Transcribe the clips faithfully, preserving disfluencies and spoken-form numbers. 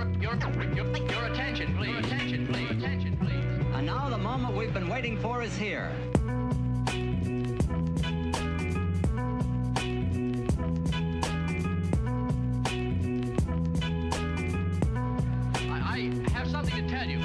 Your, your, your attention, please. Your attention, please. Attention, please. And now the moment we've been waiting for is here. I, I have something to tell you.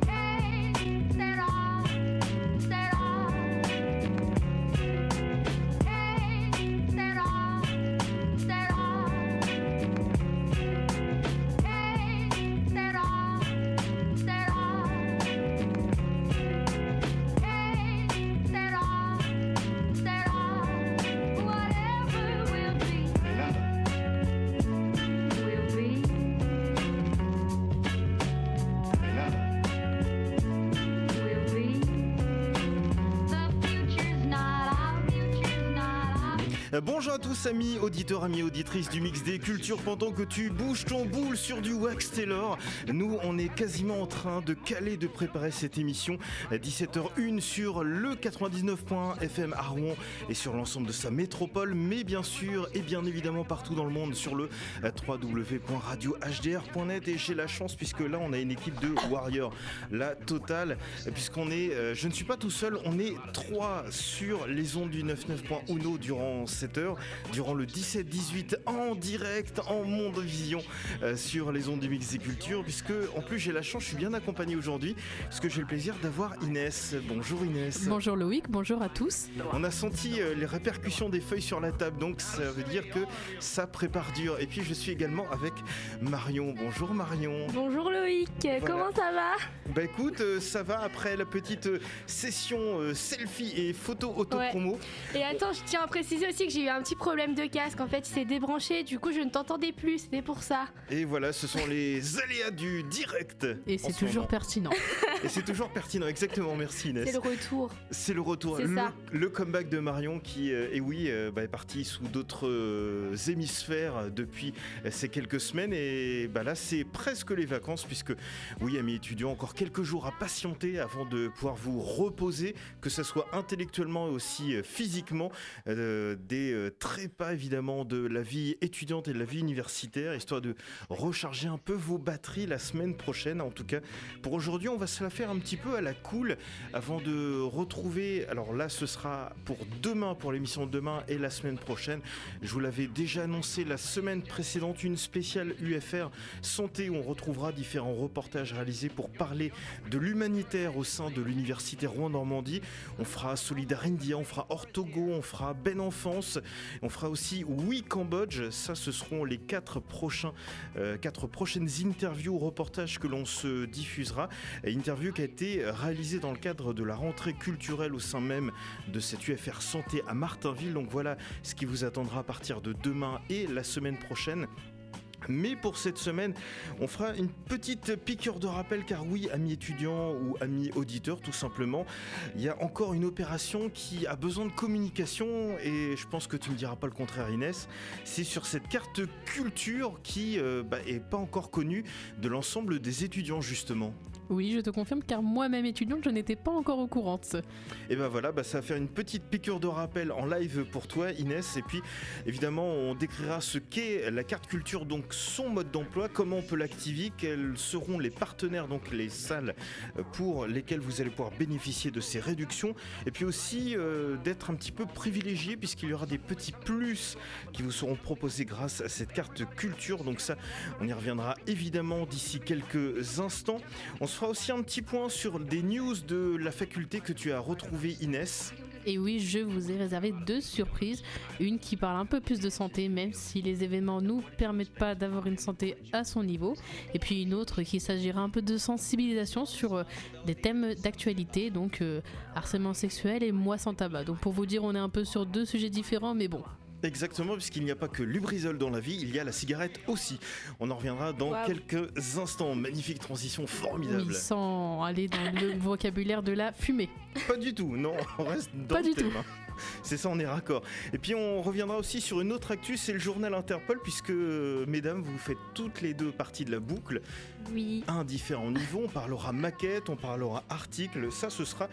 Bonjour à tous amis auditeurs, amis auditrices du Mix des Cultures. Pendant que tu bouges ton boule sur du Wax Taylor, nous on est quasiment en train de caler, de préparer cette émission à dix-sept heures une sur le quatre-vingt-dix-neuf point un F M à Rouen et sur l'ensemble de sa métropole, mais bien sûr et bien évidemment partout dans le monde sur le w w w point radio h d r point net. Et j'ai la chance puisque là on a une équipe de Warriors, la totale, puisqu'on est, euh, je ne suis pas tout seul, on est trois sur les ondes du quatre-vingt-dix-neuf point un durant sept heures, durant le dix-sept dix-huit en direct, en Mondovision euh, sur les ondes du Mix des Cultures, puisque en plus j'ai la chance, je suis bien accompagné aujourd'hui, parce que j'ai le plaisir d'avoir Inès. Bonjour Inès. Bonjour Loïc, bonjour à tous. On a senti euh, les répercussions des feuilles sur la table, donc ça veut dire que ça prépare dur. Et puis je suis également avec Marion. Bonjour Marion. Bonjour Loïc, voilà. Comment ça va ? Bah écoute, euh, ça va après la petite euh, session euh, selfie et photo auto-promo. Ouais. Et attends, je tiens à préciser aussi que j'ai eu un petit problème de casque, en fait il s'est débranché, du coup je ne t'entendais plus, c'était pour ça. Et voilà, ce sont les aléas du direct. Et c'est toujours pertinent. Et c'est toujours pertinent, exactement, merci Inès. C'est le retour. C'est le retour, c'est le, ça. le comeback de Marion qui, euh, et oui, euh, bah, est parti sous d'autres euh, hémisphères depuis euh, ces quelques semaines. Et bah, là c'est presque les vacances, puisque oui amis étudiants, encore quelques jours à patienter avant de pouvoir vous reposer, que ce soit intellectuellement et aussi euh, physiquement, euh, des euh, trépas évidemment de la vie étudiante et de la vie universitaire, histoire de recharger un peu vos batteries la semaine prochaine. En tout cas pour aujourd'hui on va se la faire un petit peu à la cool avant de retrouver, alors là ce sera pour demain, pour l'émission de demain et la semaine prochaine, je vous l'avais déjà annoncé la semaine précédente, une spéciale U F R Santé où on retrouvera différents reportages réalisés pour parler de l'humanitaire au sein de l'université Rouen-Normandie. On fera Solidar India, on fera Orthogo, on fera Ben Enfance, on fera aussi Oui Cambodge. Ça ce seront les quatre prochains euh, quatre prochaines interviews ou reportages que l'on se diffusera. Interview qui a été réalisée dans le cadre de la rentrée culturelle au sein même de cette U F R Santé à Martinville. Donc voilà ce qui vous attendra à partir de demain et la semaine prochaine. Mais pour cette semaine, on fera une petite piqûre de rappel, car oui, amis étudiants ou amis auditeurs, tout simplement, il y a encore une opération qui a besoin de communication, et je pense que tu ne me diras pas le contraire Inès, c'est sur cette carte culture qui euh, bah, est pas encore connue de l'ensemble des étudiants justement. Oui, je te confirme, car moi-même étudiante, je n'étais pas encore au courant. Et ben voilà, bah ça va faire une petite piqûre de rappel en live pour toi Inès, et puis évidemment on décrira ce qu'est la carte culture, donc son mode d'emploi, comment on peut l'activer, quels seront les partenaires, donc les salles pour lesquelles vous allez pouvoir bénéficier de ces réductions, et puis aussi euh, d'être un petit peu privilégié puisqu'il y aura des petits plus qui vous seront proposés grâce à cette carte culture. Donc ça, on y reviendra évidemment d'ici quelques instants. On se fera aussi un petit point sur des news de la faculté que tu as retrouvé Inès. Et oui, je vous ai réservé deux surprises. Une qui parle un peu plus de santé, même si les événements nous permettent pas d'avoir une santé à son niveau. Et puis une autre qui s'agira un peu de sensibilisation sur euh, des thèmes d'actualité, donc euh, harcèlement sexuel et moi sans tabac. Donc pour vous dire, on est un peu sur deux sujets différents, mais bon. Exactement, puisqu'il n'y a pas que Lubrizol dans la vie, il y a la cigarette aussi. On en reviendra dans wow. quelques instants. Magnifique transition, formidable. Oui, sans aller dans le vocabulaire de la fumée. Pas du tout, non, on reste dans pas le du thème. Tout. C'est ça, on est raccord. Et puis on reviendra aussi sur une autre actu, c'est le journal Interpol, puisque mesdames, vous faites toutes les deux partie de la boucle. Oui. À un différent niveau, on parlera maquette, on parlera article, ça ce sera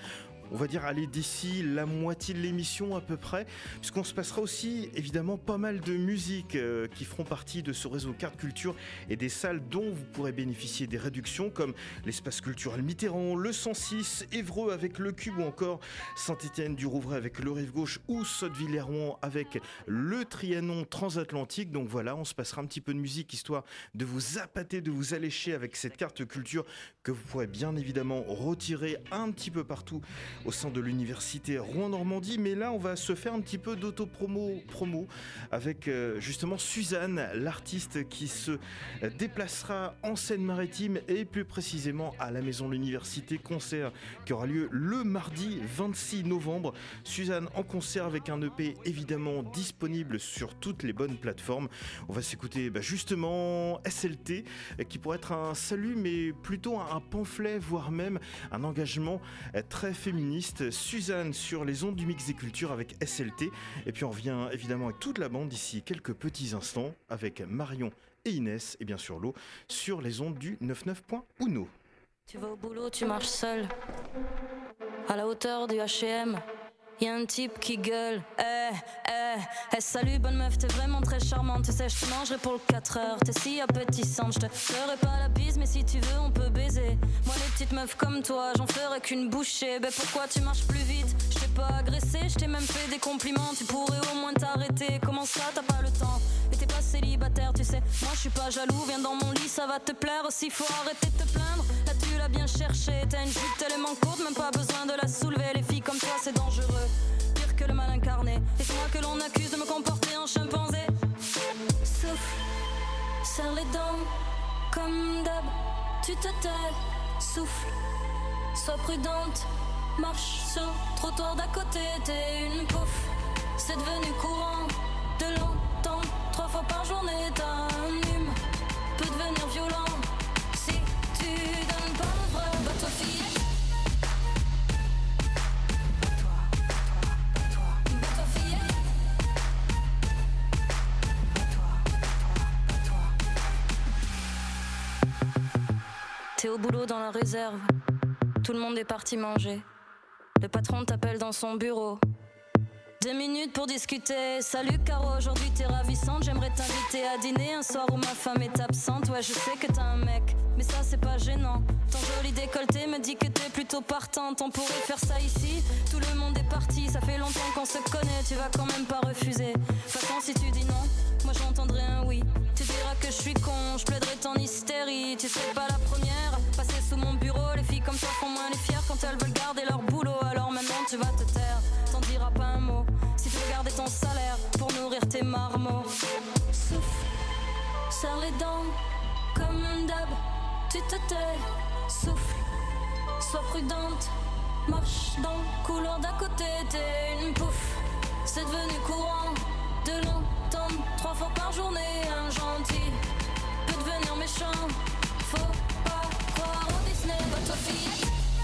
on va dire aller d'ici la moitié de l'émission à peu près, puisqu'on se passera aussi évidemment pas mal de musiques euh, qui feront partie de ce réseau Carte Culture et des salles dont vous pourrez bénéficier des réductions comme l'espace culturel Mitterrand, le cent six, Évreux avec le Cube ou encore Saint-Étienne du Rouvray avec le Rive Gauche ou Sotteville-Rouen avec le Trianon transatlantique. Donc voilà, on se passera un petit peu de musique histoire de vous appâter, de vous allécher avec cette carte culture que vous pourrez bien évidemment retirer un petit peu partout au sein de l'université Rouen-Normandie. Mais là, on va se faire un petit peu d'auto-promo promo avec euh, justement Suzanne, l'artiste qui se déplacera en Seine-Maritime et plus précisément à la Maison de l'Université, concert qui aura lieu le mardi vingt-six novembre. Suzanne en concert avec un E P évidemment disponible sur toutes les bonnes plateformes. On va s'écouter bah, justement S L T qui pourrait être un salut mais plutôt un pamphlet voire même un engagement très féministe. Suzanne sur les ondes du Mix des Cultures avec S L T et puis on revient évidemment avec toute la bande d'ici quelques petits instants avec Marion et Inès et bien sûr l'eau sur les ondes du quatre-vingt-neuf point uno. Tu vas au boulot, tu marches seul à la hauteur du H et M. Y'a un type qui gueule, eh, eh, eh, salut bonne meuf, t'es vraiment très charmante. Tu sais, je te mangerai pour le quatre heures, t'es si appétissante. Je te ferai pas la bise, mais si tu veux, on peut baiser. Moi, les petites meufs comme toi, j'en ferai qu'une bouchée. Ben pourquoi tu marches plus vite? Je t'ai pas agressé, je t'ai même fait des compliments. Tu pourrais au moins t'arrêter, comment ça, t'as pas le temps? Et t'es pas célibataire, tu sais, moi je suis pas jaloux. Viens dans mon lit, ça va te plaire aussi, faut arrêter de te plaindre. Là, tu l'as bien cherché, t'as une jupe tellement courte, même pas besoin de la soulever. Les filles comme toi, c'est dangereux. Pire que le mal incarné. Et c'est moi que l'on accuse de me comporter en chimpanzé. Souffle, serre les dents, comme d'hab, tu te tais. Souffle, sois prudente, marche sur le trottoir d'à côté. T'es une pouffe, c'est devenu courant de l'entendre trois fois par journée. T'as un hume, peut devenir violent si tu donnes pas le vrai. Bah-toi fillette. T'es au boulot dans la réserve, tout le monde est parti manger. Le patron t'appelle dans son bureau. Deux minutes pour discuter. Salut Caro, aujourd'hui t'es ravissante. J'aimerais t'inviter à dîner un soir où ma femme est absente. Ouais, je sais que t'as un mec, mais ça c'est pas gênant. Ton joli décolleté me dit que t'es plutôt partante. On pourrait faire ça ici, tout le monde est parti. Ça fait longtemps qu'on se connaît, tu vas quand même pas refuser. De toute façon si tu dis non, moi j'entendrai un oui. Tu diras que je suis con, je plaiderai ton hystérie. Tu serais pas la première à passer sous mon bureau. Les filles comme toi font moins les fières quand elles veulent garder leur boulot. Alors maintenant tu vas te taire, t'en diras pas un mot. Si tu veux garder ton salaire pour nourrir tes marmots. Souffle, serre les dents, comme d'hab, tu te tais. Souffle, sois prudente, marche dans le couloir d'à côté. T'es une pouffe, c'est devenu courant de l'entendre trois fois par journée. Un gentil peut devenir méchant, faut pas croire au Disney. Bah toi fillette.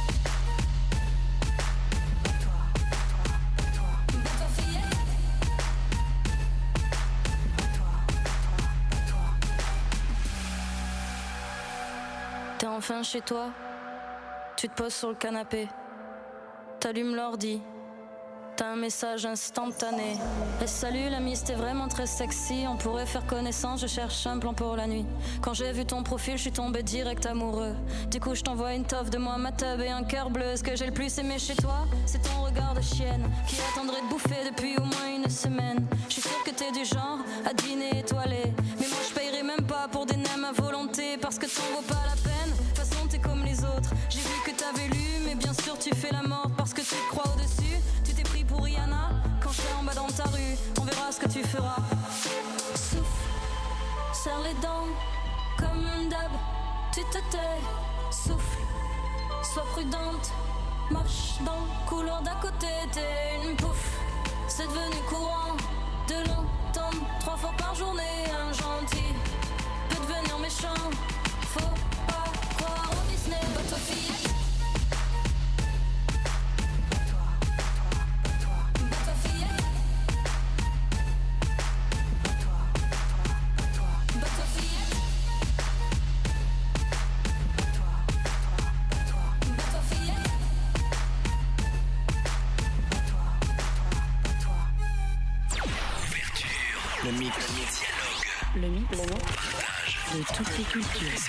T'es enfin chez toi, tu te poses sur le canapé, t'allumes l'ordi, t'as un message instantané. Et salut l'ami, t'es vraiment très sexy, on pourrait faire connaissance, je cherche un plan pour la nuit. Quand j'ai vu ton profil, je suis tombé direct amoureux. Du coup je t'envoie une toffe de moi, ma tub et un cœur bleu. Ce que j'ai le plus aimé chez toi, c'est ton regard de chienne qui attendrait de bouffer depuis au moins une semaine. Je suis sûre que t'es du genre à dîner étoilé, mais moi je payerai même pas pour des nems à volonté, parce que t'en vaut pas la peine. De toute façon t'es comme les autres, j'ai vu que t'avais lu, mais bien sûr tu fais la morte parce que tu te crois au-dessus. Tu t'es pris pour Rihanna, quand je serai en bas dans ta rue, on verra ce que tu feras. Souffle, serre les dents, comme d'hab, tu te tais. Souffle, sois prudente, marche dans le couloir d'à côté. T'es une pouffe, c'est devenu courant de l'entendre trois fois par journée. Un gentil peut devenir méchant, faut pas croire au Disney. Bah toi fillette. de toutes les cultures.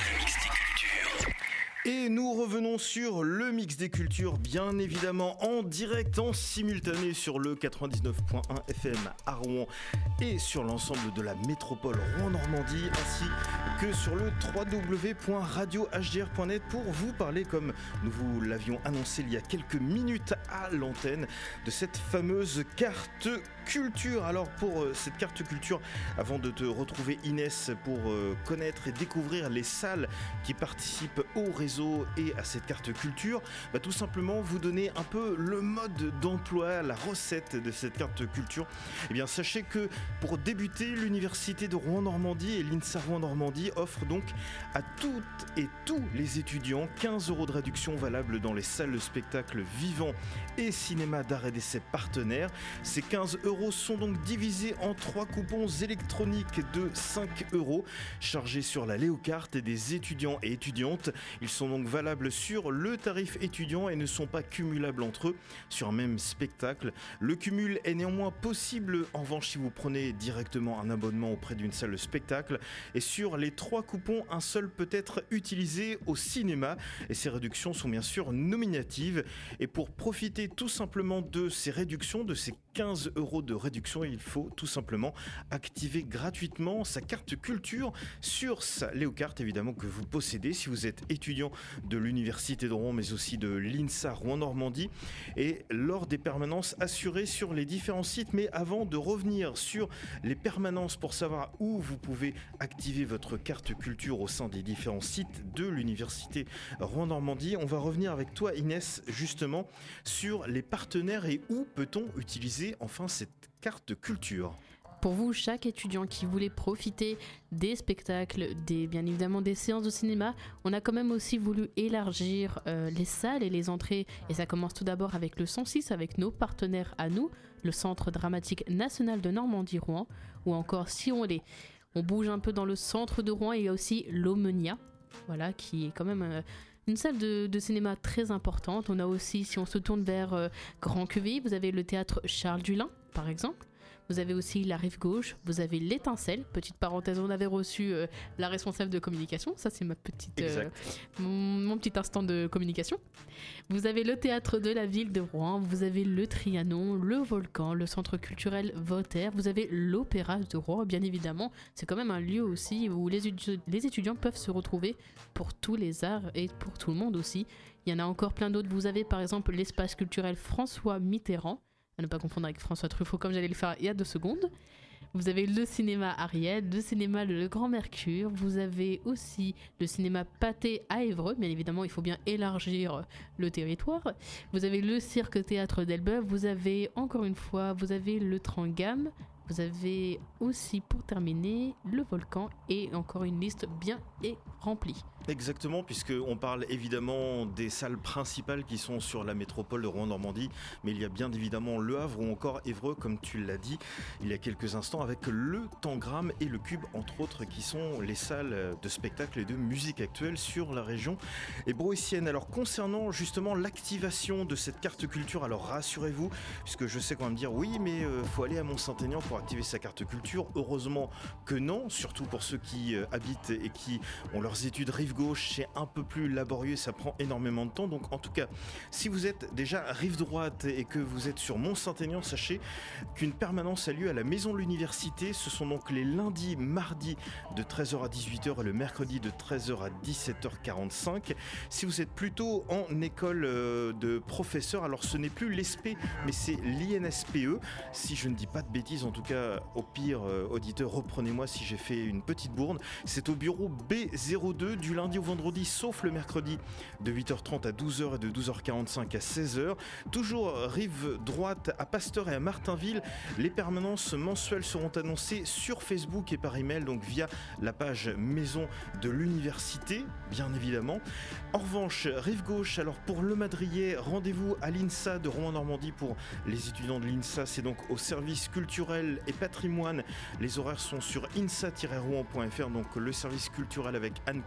Et nous revenons sur le mix des cultures, bien évidemment en direct, en simultané sur le quatre-vingt-dix-neuf point un F M à Rouen et sur l'ensemble de la métropole Rouen-Normandie, ainsi que sur le w w w point radio h d r point net pour vous parler, comme nous vous l'avions annoncé il y a quelques minutes à l'antenne, de cette fameuse carte culture. Alors pour euh, cette carte culture, avant de te retrouver Inès pour euh, connaître et découvrir les salles qui participent au réseau et à cette carte culture, bah, tout simplement vous donner un peu le mode d'emploi, la recette de cette carte culture. Eh bien sachez que pour débuter, l'université de Rouen-Normandie et l'INSA Rouen-Normandie offrent donc à toutes et tous les étudiants quinze euros de réduction valable dans les salles de spectacle vivants et cinéma d'art et d'essai partenaires. Ces quinze euros sont donc divisés en trois coupons électroniques de cinq euros chargés sur la Léocarte des étudiants et étudiantes. Ils sont donc valables sur le tarif étudiant et ne sont pas cumulables entre eux sur un même spectacle. Le cumul est néanmoins possible en revanche si vous prenez directement un abonnement auprès d'une salle de spectacle, et sur les trois coupons, un seul peut être utilisé au cinéma et ces réductions sont bien sûr nominatives. Et pour profiter tout simplement de ces réductions, de ces quinze euros de réduction, il faut tout simplement activer gratuitement sa carte culture sur sa Léocarte évidemment que vous possédez si vous êtes étudiant de l'université de Rouen mais aussi de l'INSA Rouen-Normandie, et lors des permanences assurées sur les différents sites. Mais avant de revenir sur les permanences pour savoir où vous pouvez activer votre carte culture au sein des différents sites de l'université Rouen-Normandie, on va revenir avec toi Inès justement sur les partenaires et où peut-on utiliser enfin cette carte culture. Pour vous, chaque étudiant qui voulait profiter des spectacles, des, bien évidemment des séances de cinéma, on a quand même aussi voulu élargir euh, les salles et les entrées. Et ça commence tout d'abord avec le cent six, avec nos partenaires à nous, le Centre dramatique national de Normandie-Rouen, ou encore si on les, on bouge un peu dans le centre de Rouen, il y a aussi l'Omnia, voilà, qui est quand même euh, une salle de, de cinéma très importante. On a aussi, si on se tourne vers euh, Grand Queville, vous avez le théâtre Charles Dulin, par exemple. Vous avez aussi la Rive Gauche, vous avez l'Étincelle. Petite parenthèse, on avait reçu euh, la responsable de communication. Ça, c'est ma petite, euh, mon, mon petit instant de communication. Vous avez le théâtre de la ville de Rouen, vous avez le Trianon, le Volcan, le centre culturel Voltaire, vous avez l'Opéra de Rouen, bien évidemment. C'est quand même un lieu aussi où les, étu- les étudiants peuvent se retrouver pour tous les arts et pour tout le monde aussi. Il y en a encore plein d'autres. Vous avez par exemple l'espace culturel François Mitterrand, à ne pas confondre avec François Truffaut comme j'allais le faire il y a deux secondes. Vous avez le cinéma Ariel, le cinéma Le Grand Mercure, vous avez aussi le cinéma Pathé à Évreux, bien évidemment il faut bien élargir le territoire. Vous avez le cirque théâtre d'Elbeuf, vous avez encore une fois, vous avez le Trangam, vous avez aussi pour terminer le Volcan et encore une liste bien et remplie. Exactement, puisqu'on parle évidemment des salles principales qui sont sur la métropole de Rouen-Normandie, mais il y a bien évidemment Le Havre ou encore Évreux, comme tu l'as dit il y a quelques instants, avec le Tangram et le Cube, entre autres, qui sont les salles de spectacle et de musique actuelle sur la région hébroïcienne. Alors concernant justement l'activation de cette carte culture, alors rassurez-vous, puisque je sais qu'on va me dire oui, mais il euh, faut aller à Mont-Saint-Aignan pour activer sa carte culture. Heureusement que non, surtout pour ceux qui euh, habitent et qui ont leurs études rive gauche, c'est un peu plus laborieux, ça prend énormément de temps. Donc en tout cas, si vous êtes déjà rive droite et que vous êtes sur Mont-Saint-Aignan, sachez qu'une permanence a lieu à la maison de l'université. Ce sont donc les lundis, mardis de treize heures à dix-huit heures et le mercredi de treize heures à dix-sept heures quarante-cinq. Si vous êtes plutôt en école de professeur, alors ce n'est plus l'E S P, mais c'est l'I N S P E. Si je ne dis pas de bêtises, en tout cas, au pire, auditeur, reprenez-moi si j'ai fait une petite bourde. C'est au bureau B zéro deux du lundi au vendredi, sauf le mercredi, de huit heures trente à douze heures et de douze heures quarante-cinq à seize heures. Toujours rive droite à Pasteur et à Martinville. Les permanences mensuelles seront annoncées sur Facebook et par email, donc via la page maison de l'université, bien évidemment. En revanche, rive gauche, alors pour le Madrier, rendez-vous à l'INSA de Rouen-Normandie pour les étudiants de l'INSA. C'est donc au service culturel et patrimoine. Les horaires sont sur insa tiret rouen point f r, donc le service culturel avec Anne Caldin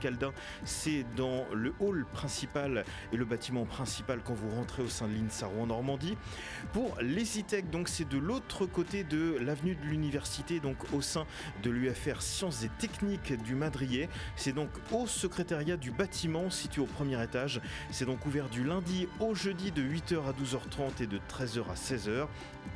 c'est dans le hall principal et le bâtiment principal quand vous rentrez au sein de l'INSA Rouen Normandie. Pour l'ESITEC, donc c'est de l'autre côté de l'avenue de l'université, donc au sein de l'U F R Sciences et Techniques du Madrier. C'est donc au secrétariat du bâtiment situé au premier étage. C'est donc ouvert du lundi au jeudi de huit heures à douze heures trente et de treize heures à seize heures.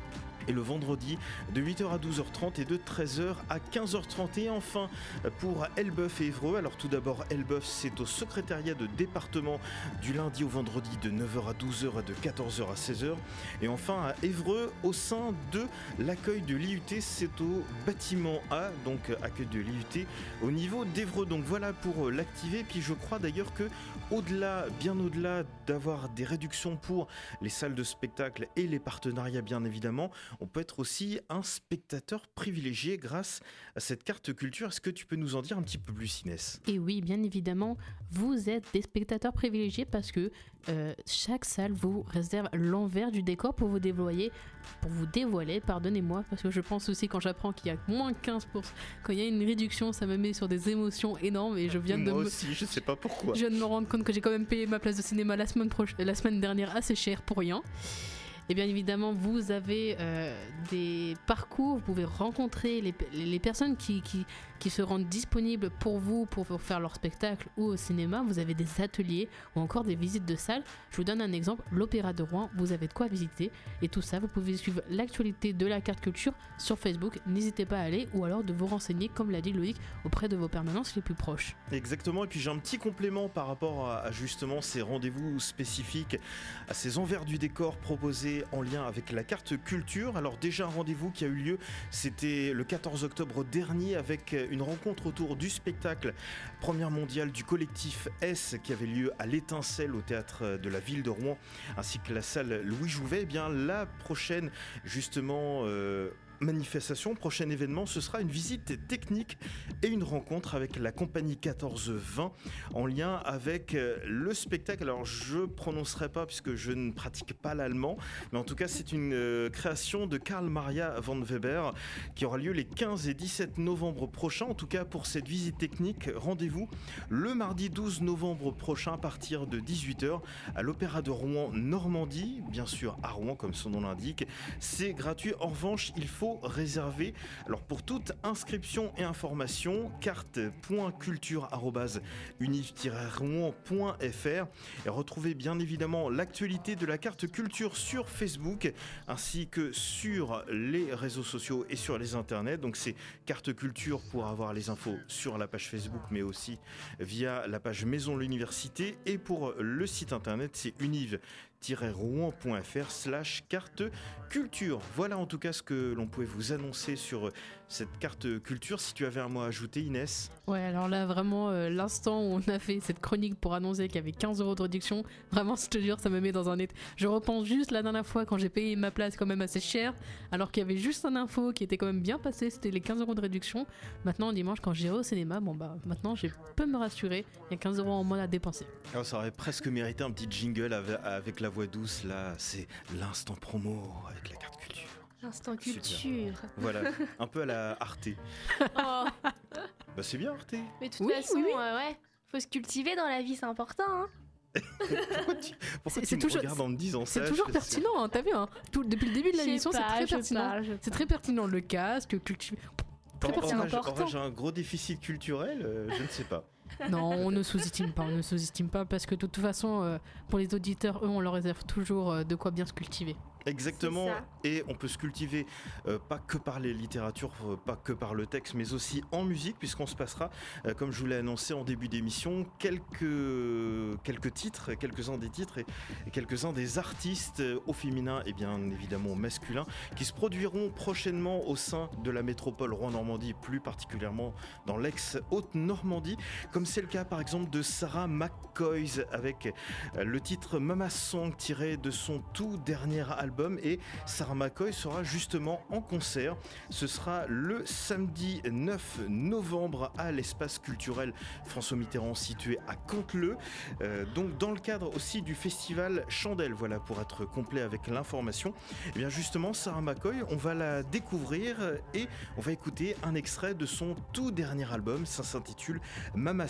Et le vendredi de huit heures à douze heures trente et de treize heures à quinze heures trente. Et enfin pour Elbeuf et Évreux, alors tout d'abord Elbeuf, c'est au secrétariat de département du lundi au vendredi de neuf heures à douze heures et de quatorze heures à seize heures. Et enfin à Évreux au sein de l'accueil de l'I U T, c'est au bâtiment A, donc accueil de l'I U T au niveau d'Évreux. Donc voilà pour l'activer. Puis je crois d'ailleurs que au-delà, bien au-delà d'avoir des réductions pour les salles de spectacle et les partenariats bien évidemment, on peut être aussi un spectateur privilégié grâce à cette carte culture. Est-ce que tu peux nous en dire un petit peu plus, Inès ? Et oui, bien évidemment, vous êtes des spectateurs privilégiés parce que euh, chaque salle vous réserve l'envers du décor pour vous dévoiler, pour vous dévoiler, pardonnez-moi, parce que je pense aussi quand j'apprends qu'il y a moins quinze pour cent, quand il y a une réduction, ça me met sur des émotions énormes et je viens de Moi me... aussi, je sais pas pourquoi. Je viens de me rendre compte que j'ai quand même payé ma place de cinéma la semaine, proche... la semaine dernière assez cher pour rien. Et bien évidemment, vous avez euh, des parcours, vous pouvez rencontrer les, les personnes qui, qui, qui se rendent disponibles pour vous, pour faire leur spectacle ou au cinéma. Vous avez des ateliers ou encore des visites de salles. Je vous donne un exemple, l'Opéra de Rouen, vous avez de quoi visiter. Et tout ça, vous pouvez suivre l'actualité de la carte culture sur Facebook. N'hésitez pas à aller ou alors de vous renseigner, comme l'a dit Loïc, auprès de vos permanences les plus proches. Exactement, et puis j'ai un petit complément par rapport à, à justement ces rendez-vous spécifiques, à ces envers du décor proposés en lien avec la carte culture. Alors déjà un rendez-vous qui a eu lieu, c'était le quatorze octobre dernier avec une rencontre autour du spectacle Première mondiale du collectif S qui avait lieu à l'Étincelle au théâtre de la ville de Rouen ainsi que la salle Louis Jouvet. Eh bien la prochaine justement euh, manifestation, prochain événement, ce sera une visite technique et une rencontre avec la compagnie quatorze vingt en lien avec le spectacle. Alors je prononcerai pas puisque je ne pratique pas l'allemand, mais en tout cas c'est une euh, création de Karl Maria von Weber qui aura lieu les quinze et dix-sept novembre prochains. En tout cas pour cette visite technique, rendez-vous le mardi douze novembre prochain à partir de dix-huit heures à l'Opéra de Rouen Normandie, bien sûr à Rouen comme son nom l'indique. C'est gratuit, en revanche il faut réservé. Alors pour toute inscription et information, carte point culture arobase univ tiret rouen point f r et retrouvez bien évidemment l'actualité de la carte culture sur Facebook ainsi que sur les réseaux sociaux et sur les internets. Donc c'est carte culture pour avoir les infos sur la page Facebook mais aussi via la page Maison l'Université, et pour le site internet c'est univ tiret rouen point f r slash carte culture. Voilà en tout cas ce que l'on pouvait vous annoncer sur cette carte culture. Si tu avais un mot à ajouter, Inès. Ouais, alors là vraiment euh, l'instant où on a fait cette chronique pour annoncer qu'il y avait quinze euros de réduction, vraiment je te jure ça me met dans un état. Je repense juste la dernière fois quand j'ai payé ma place quand même assez cher, alors qu'il y avait juste un info qui était quand même bien passé, c'était les quinze euros de réduction. Maintenant dimanche quand j'irai au cinéma, bon bah maintenant je peux me rassurer, il y a quinze euros en moins à dépenser. Alors, ça aurait presque mérité un petit jingle avec, avec la voix douce là, c'est l'instant promo avec la carte culture. L'instant culture. Super. Voilà, un peu à la Arte. Oh. Bah c'est bien Arte. Mais de toute Oui, façon, oui, oui. euh, ouais, faut se cultiver dans la vie, c'est important. Hein. Pourquoi tu, pourquoi C'est- tu c'est me toujours- regardes en me disant ça? C'est toujours je- pertinent, hein, t'as vu hein. Tout, depuis le début de la Je sais l'émission c'est pas, très je pertinent. parle, je C'est parle. très pertinent, le casque, culture. Très Aurais-je- pertinent. aurais-je- important. aurais-je un gros déficit culturel, euh, je ne sais pas. Non, on ne sous-estime pas, on ne sous-estime pas parce que de toute façon, euh, pour les auditeurs, eux, on leur réserve toujours euh, de quoi bien se cultiver. Exactement, C'est ça. et on peut se cultiver euh, pas que par les littératures, euh, pas que par le texte, mais aussi en musique, puisqu'on se passera, euh, comme je vous l'ai annoncé en début d'émission, quelques, quelques titres, quelques-uns des titres et, et quelques-uns des artistes euh, au féminin et bien évidemment au masculin, qui se produiront prochainement au sein de la métropole Rouen-Normandie, plus particulièrement dans l'ex-Haute-Normandie, comme c'est le cas par exemple de Sarah McCoy avec euh, le titre Mama Song tiré de son tout dernier album. Et Sarah McCoy sera justement en concert. Ce sera le samedi neuf novembre à l'espace culturel François Mitterrand situé à Canteleu. Euh, donc dans le cadre aussi du festival Chandelle. Voilà pour être complet avec l'information. Et bien justement Sarah McCoy, on va la découvrir et on va écouter un extrait de son tout dernier album. Ça s'intitule Mama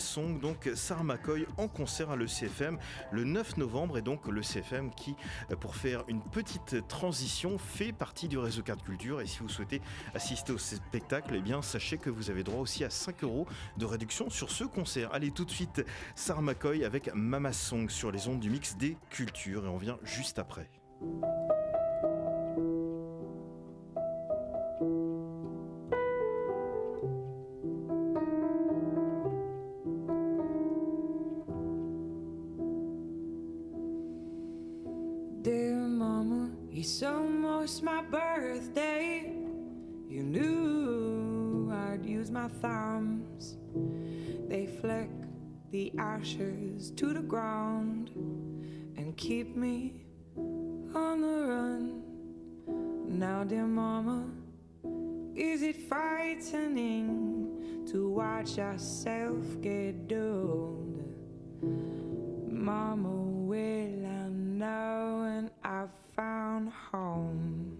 Song, donc Sarah McCoy en concert à l'E C F M le neuf novembre, et donc l'E C F M qui, pour faire une petite transition, fait partie du réseau Carte Culture. Et si vous souhaitez assister au spectacle, eh bien sachez que vous avez droit aussi à cinq euros de réduction sur ce concert. Allez, tout de suite, Sarah McCoy avec Mama Song sur les ondes du mix des cultures, et on vient juste après. Dear mama, it's almost my birthday. You knew I'd use my thumbs. They flick the ashes to the ground and keep me on the run. Now, dear mama, is it frightening to watch yourself get dulled? Mama, will I know when I found home?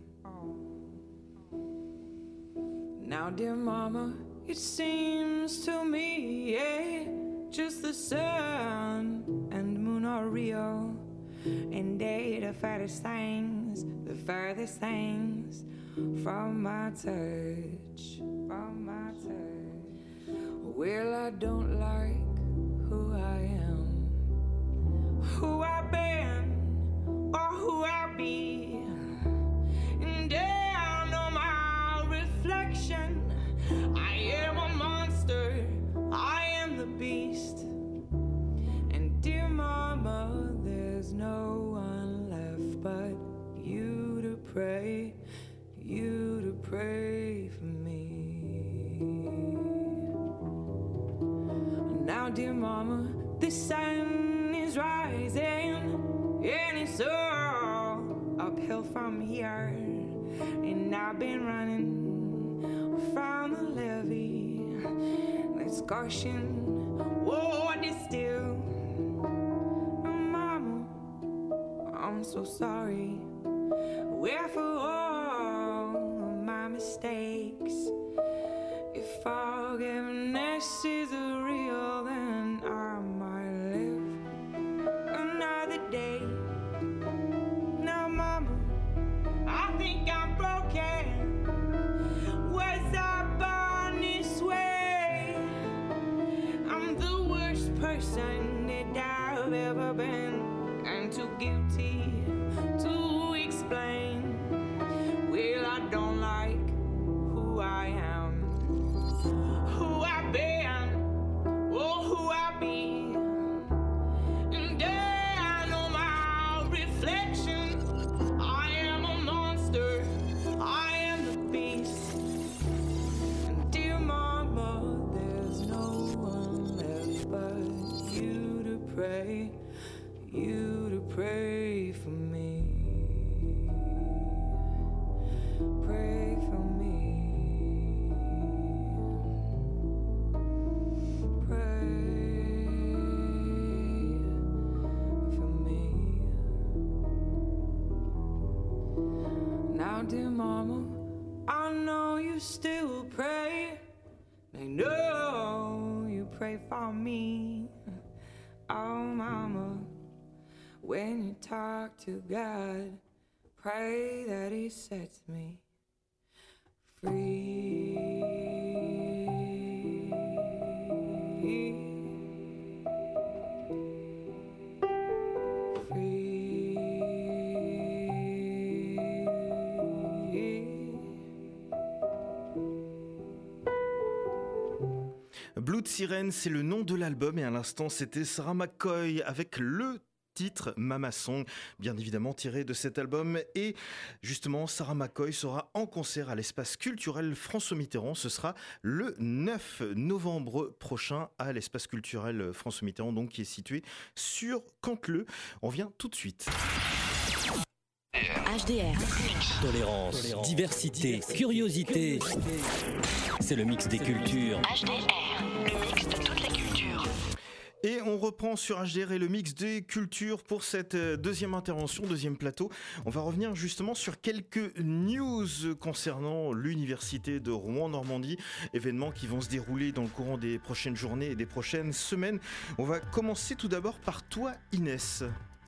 Now, dear mama, it seems to me, yeah, just the sun and moon are real, and they the furthest things, the furthest things from my touch, from my touch. Well, I don't like who I am, who I've been, or who I'll be, and down on my reflection, I am a monster, I am the beast. And dear mama, there's no one left but you to pray, you to pray for me. Now, dear mama, the sun is rising, and it's all uphill from here, and I've been running from the levee that's gushing water still. Mama, I'm so sorry, well, for all of my mistakes. If forgiveness is real, then I might live another day. Now, mama, I think I'm broken. Was I born this way? I'm the worst person that I've ever been, and too guilty to explain. Well, I don't like who I am, who I've been, or who I'll be. And down on my reflection, I am a monster, I am the beast. And dear mama, there's no one left but you to pray, you to pray for me. Pray for me. Pray for me. Now, dear mama, I know you still pray. I know you pray for me. Oh, mama, when you talk to God, pray that He sets me free. Blood Siren, c'est le nom de l'album, et à l'instant c'était Sarah McCoy avec le titre Mama Song, bien évidemment tiré de cet album. Et justement, Sarah McCoy sera en concert à l'espace culturel François Mitterrand. Ce sera le neuf novembre prochain à l'espace culturel François Mitterrand, donc qui est situé sur Canteleu. On vient tout de suite. H D R. Tolérance, Tolérance, diversité, diversité, curiosité. C'est le mix des cultures. H D R, le mix de toutes les cultures. Et on reprend sur H D R et le mix des cultures pour cette deuxième intervention, deuxième plateau. On va revenir justement sur quelques news concernant l'université de Rouen-Normandie, événements qui vont se dérouler dans le courant des prochaines journées et des prochaines semaines. On va commencer tout d'abord par toi, Inès.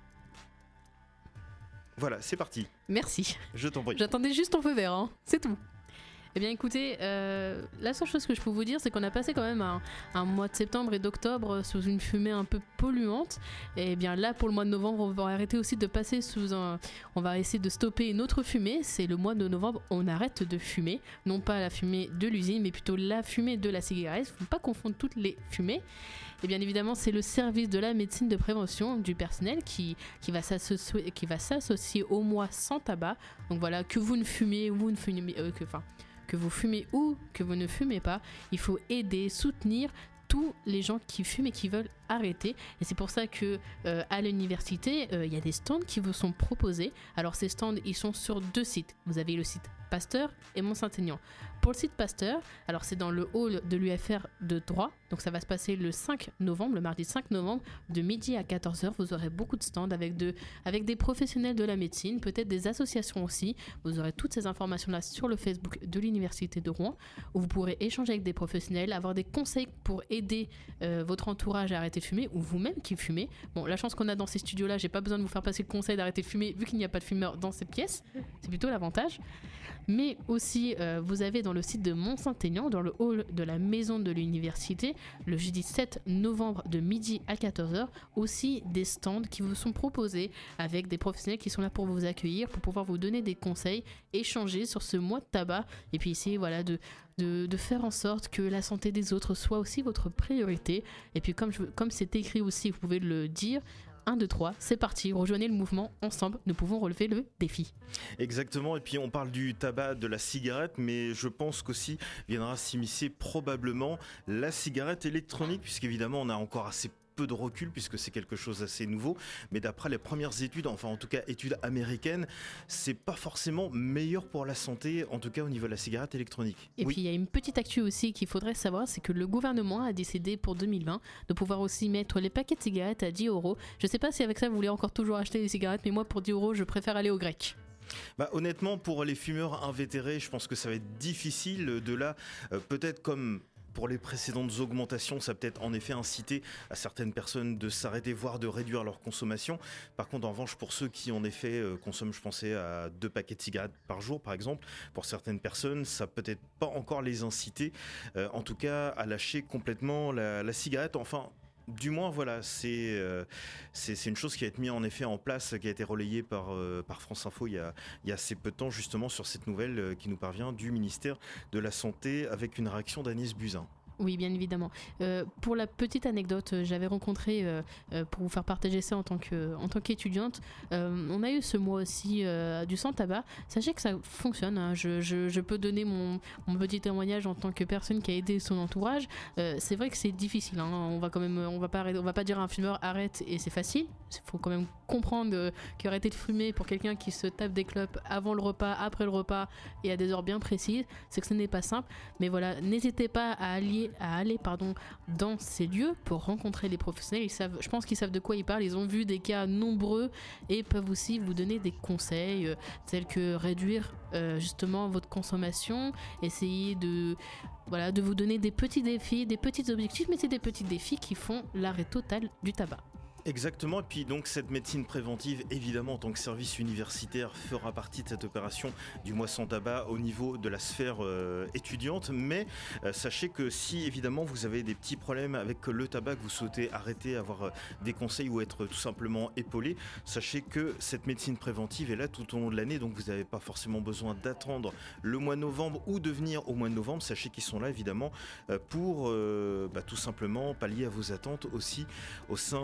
Voilà, c'est parti. Merci. Je t'en prie. J'attendais juste ton feu vert, hein. C'est tout. Eh bien écoutez, euh, la seule chose que je peux vous dire, c'est qu'on a passé quand même un, un mois de septembre et d'octobre sous une fumée un peu polluante. Et bien là, pour le mois de novembre, on va arrêter aussi de passer sous un... On va essayer de stopper une autre fumée. C'est le mois de novembre, on arrête de fumer. Non pas la fumée de l'usine, mais plutôt la fumée de la cigarette. Il ne faut pas confondre toutes les fumées. Et bien évidemment, c'est le service de la médecine de prévention du personnel qui, qui, va, s'associer, qui va s'associer au mois sans tabac. Donc voilà, que vous ne fumez ou vous ne fumez... Euh, que, enfin, que vous fumez ou que vous ne fumez pas, il faut aider, soutenir tous les gens qui fument et qui veulent arrêter. Et c'est pour ça que euh, à l'université, il euh, y a des stands qui vous sont proposés. Alors ces stands, ils sont sur deux sites. Vous avez le site Pasteur et Mont-Saint-Aignan. Pour le site Pasteur, alors c'est dans le hall de l'U F R de Troyes. Donc ça va se passer le cinq novembre, le mardi cinq novembre, de midi à quatorze heures. Vous aurez beaucoup de stands avec, de, avec des professionnels de la médecine, peut-être des associations aussi. Vous aurez toutes ces informations-là sur le Facebook de l'Université de Rouen, où vous pourrez échanger avec des professionnels, avoir des conseils pour aider euh, votre entourage à arrêter de fumer, ou vous-même qui fumez. Bon, la chance qu'on a dans ces studios-là, j'ai pas besoin de vous faire passer le conseil d'arrêter de fumer, vu qu'il n'y a pas de fumeurs dans cette pièce. C'est plutôt l'avantage. Mais aussi, euh, vous avez dans le site de Mont-Saint-Aignan, dans le hall de la maison de l'université, le jeudi sept novembre de midi à quatorze heures, aussi des stands qui vous sont proposés avec des professionnels qui sont là pour vous accueillir, pour pouvoir vous donner des conseils, échanger sur ce mois de tabac, et puis essayer voilà, de, de, de faire en sorte que la santé des autres soit aussi votre priorité. Et puis comme, je, comme c'est écrit aussi, vous pouvez le dire, un, deux, trois, c'est parti, rejoignez le mouvement, ensemble, nous pouvons relever le défi. Exactement, et puis on parle du tabac, de la cigarette, mais je pense qu'aussi viendra s'immiscer probablement la cigarette électronique, puisqu'évidemment on a encore assez peu de recul puisque c'est quelque chose d'assez nouveau, mais d'après les premières études, enfin en tout cas études américaines, c'est pas forcément meilleur pour la santé, en tout cas au niveau de la cigarette électronique. Et oui. Puis il y a une petite actu aussi qu'il faudrait savoir, c'est que le gouvernement a décidé pour deux mille vingt de pouvoir aussi mettre les paquets de cigarettes à dix euros. Je sais pas si avec ça vous voulez encore toujours acheter des cigarettes, mais moi pour dix euros je préfère aller au grec. Bah, honnêtement, pour les fumeurs invétérés, je pense que ça va être difficile de là, euh, peut-être comme pour les précédentes augmentations, ça peut-être en effet inciter à certaines personnes de s'arrêter, voire de réduire leur consommation. Par contre, en revanche, pour ceux qui en effet euh, consomment, je pensais à deux paquets de cigarettes par jour, par exemple, pour certaines personnes, ça peut-être pas encore les inciter, euh, en tout cas, à lâcher complètement la, la cigarette. Enfin, du moins, voilà, c'est, euh, c'est, c'est une chose qui a été mise en effet en place, qui a été relayée par, euh, par France Info il y, a, il y a assez peu de temps, justement, sur cette nouvelle euh, qui nous parvient du ministère de la Santé, avec une réaction d'Agnès Buzyn. Oui, bien évidemment. Euh, pour la petite anecdote, euh, j'avais rencontré, euh, euh, pour vous faire partager ça en tant, que, en tant qu'étudiante, euh, on a eu ce mois aussi euh, du sans tabac. Sachez que ça fonctionne, hein. je, je, je peux donner mon, mon petit témoignage en tant que personne qui a aidé son entourage. Euh, c'est vrai que c'est difficile, hein. on va quand même, on va pas arrêter, on va pas dire à un fumeur arrête et c'est facile. Il faut quand même comprendre euh, qu'arrêter de fumer pour quelqu'un qui se tape des clopes avant le repas, après le repas et à des heures bien précises, c'est que ce n'est pas simple. Mais voilà, n'hésitez pas à allier à aller pardon, dans ces lieux pour rencontrer les professionnels. Ils savent, je pense qu'ils savent de quoi ils parlent. Ils ont vu des cas nombreux et peuvent aussi vous donner des conseils euh, tels que réduire euh, justement votre consommation, essayer de, voilà, de vous donner des petits défis, des petits objectifs, mais c'est des petits défis qui font l'arrêt total du tabac. Exactement, et puis donc cette médecine préventive, évidemment en tant que service universitaire, fera partie de cette opération du mois sans tabac au niveau de la sphère euh, étudiante, mais euh, sachez que si évidemment vous avez des petits problèmes avec le tabac, que vous souhaitez arrêter, avoir euh, des conseils ou être tout simplement épaulé, sachez que cette médecine préventive est là tout au long de l'année, donc vous n'avez pas forcément besoin d'attendre le mois de novembre ou de venir au mois de novembre. Sachez qu'ils sont là évidemment euh, pour euh, bah, tout simplement pallier à vos attentes aussi au sein de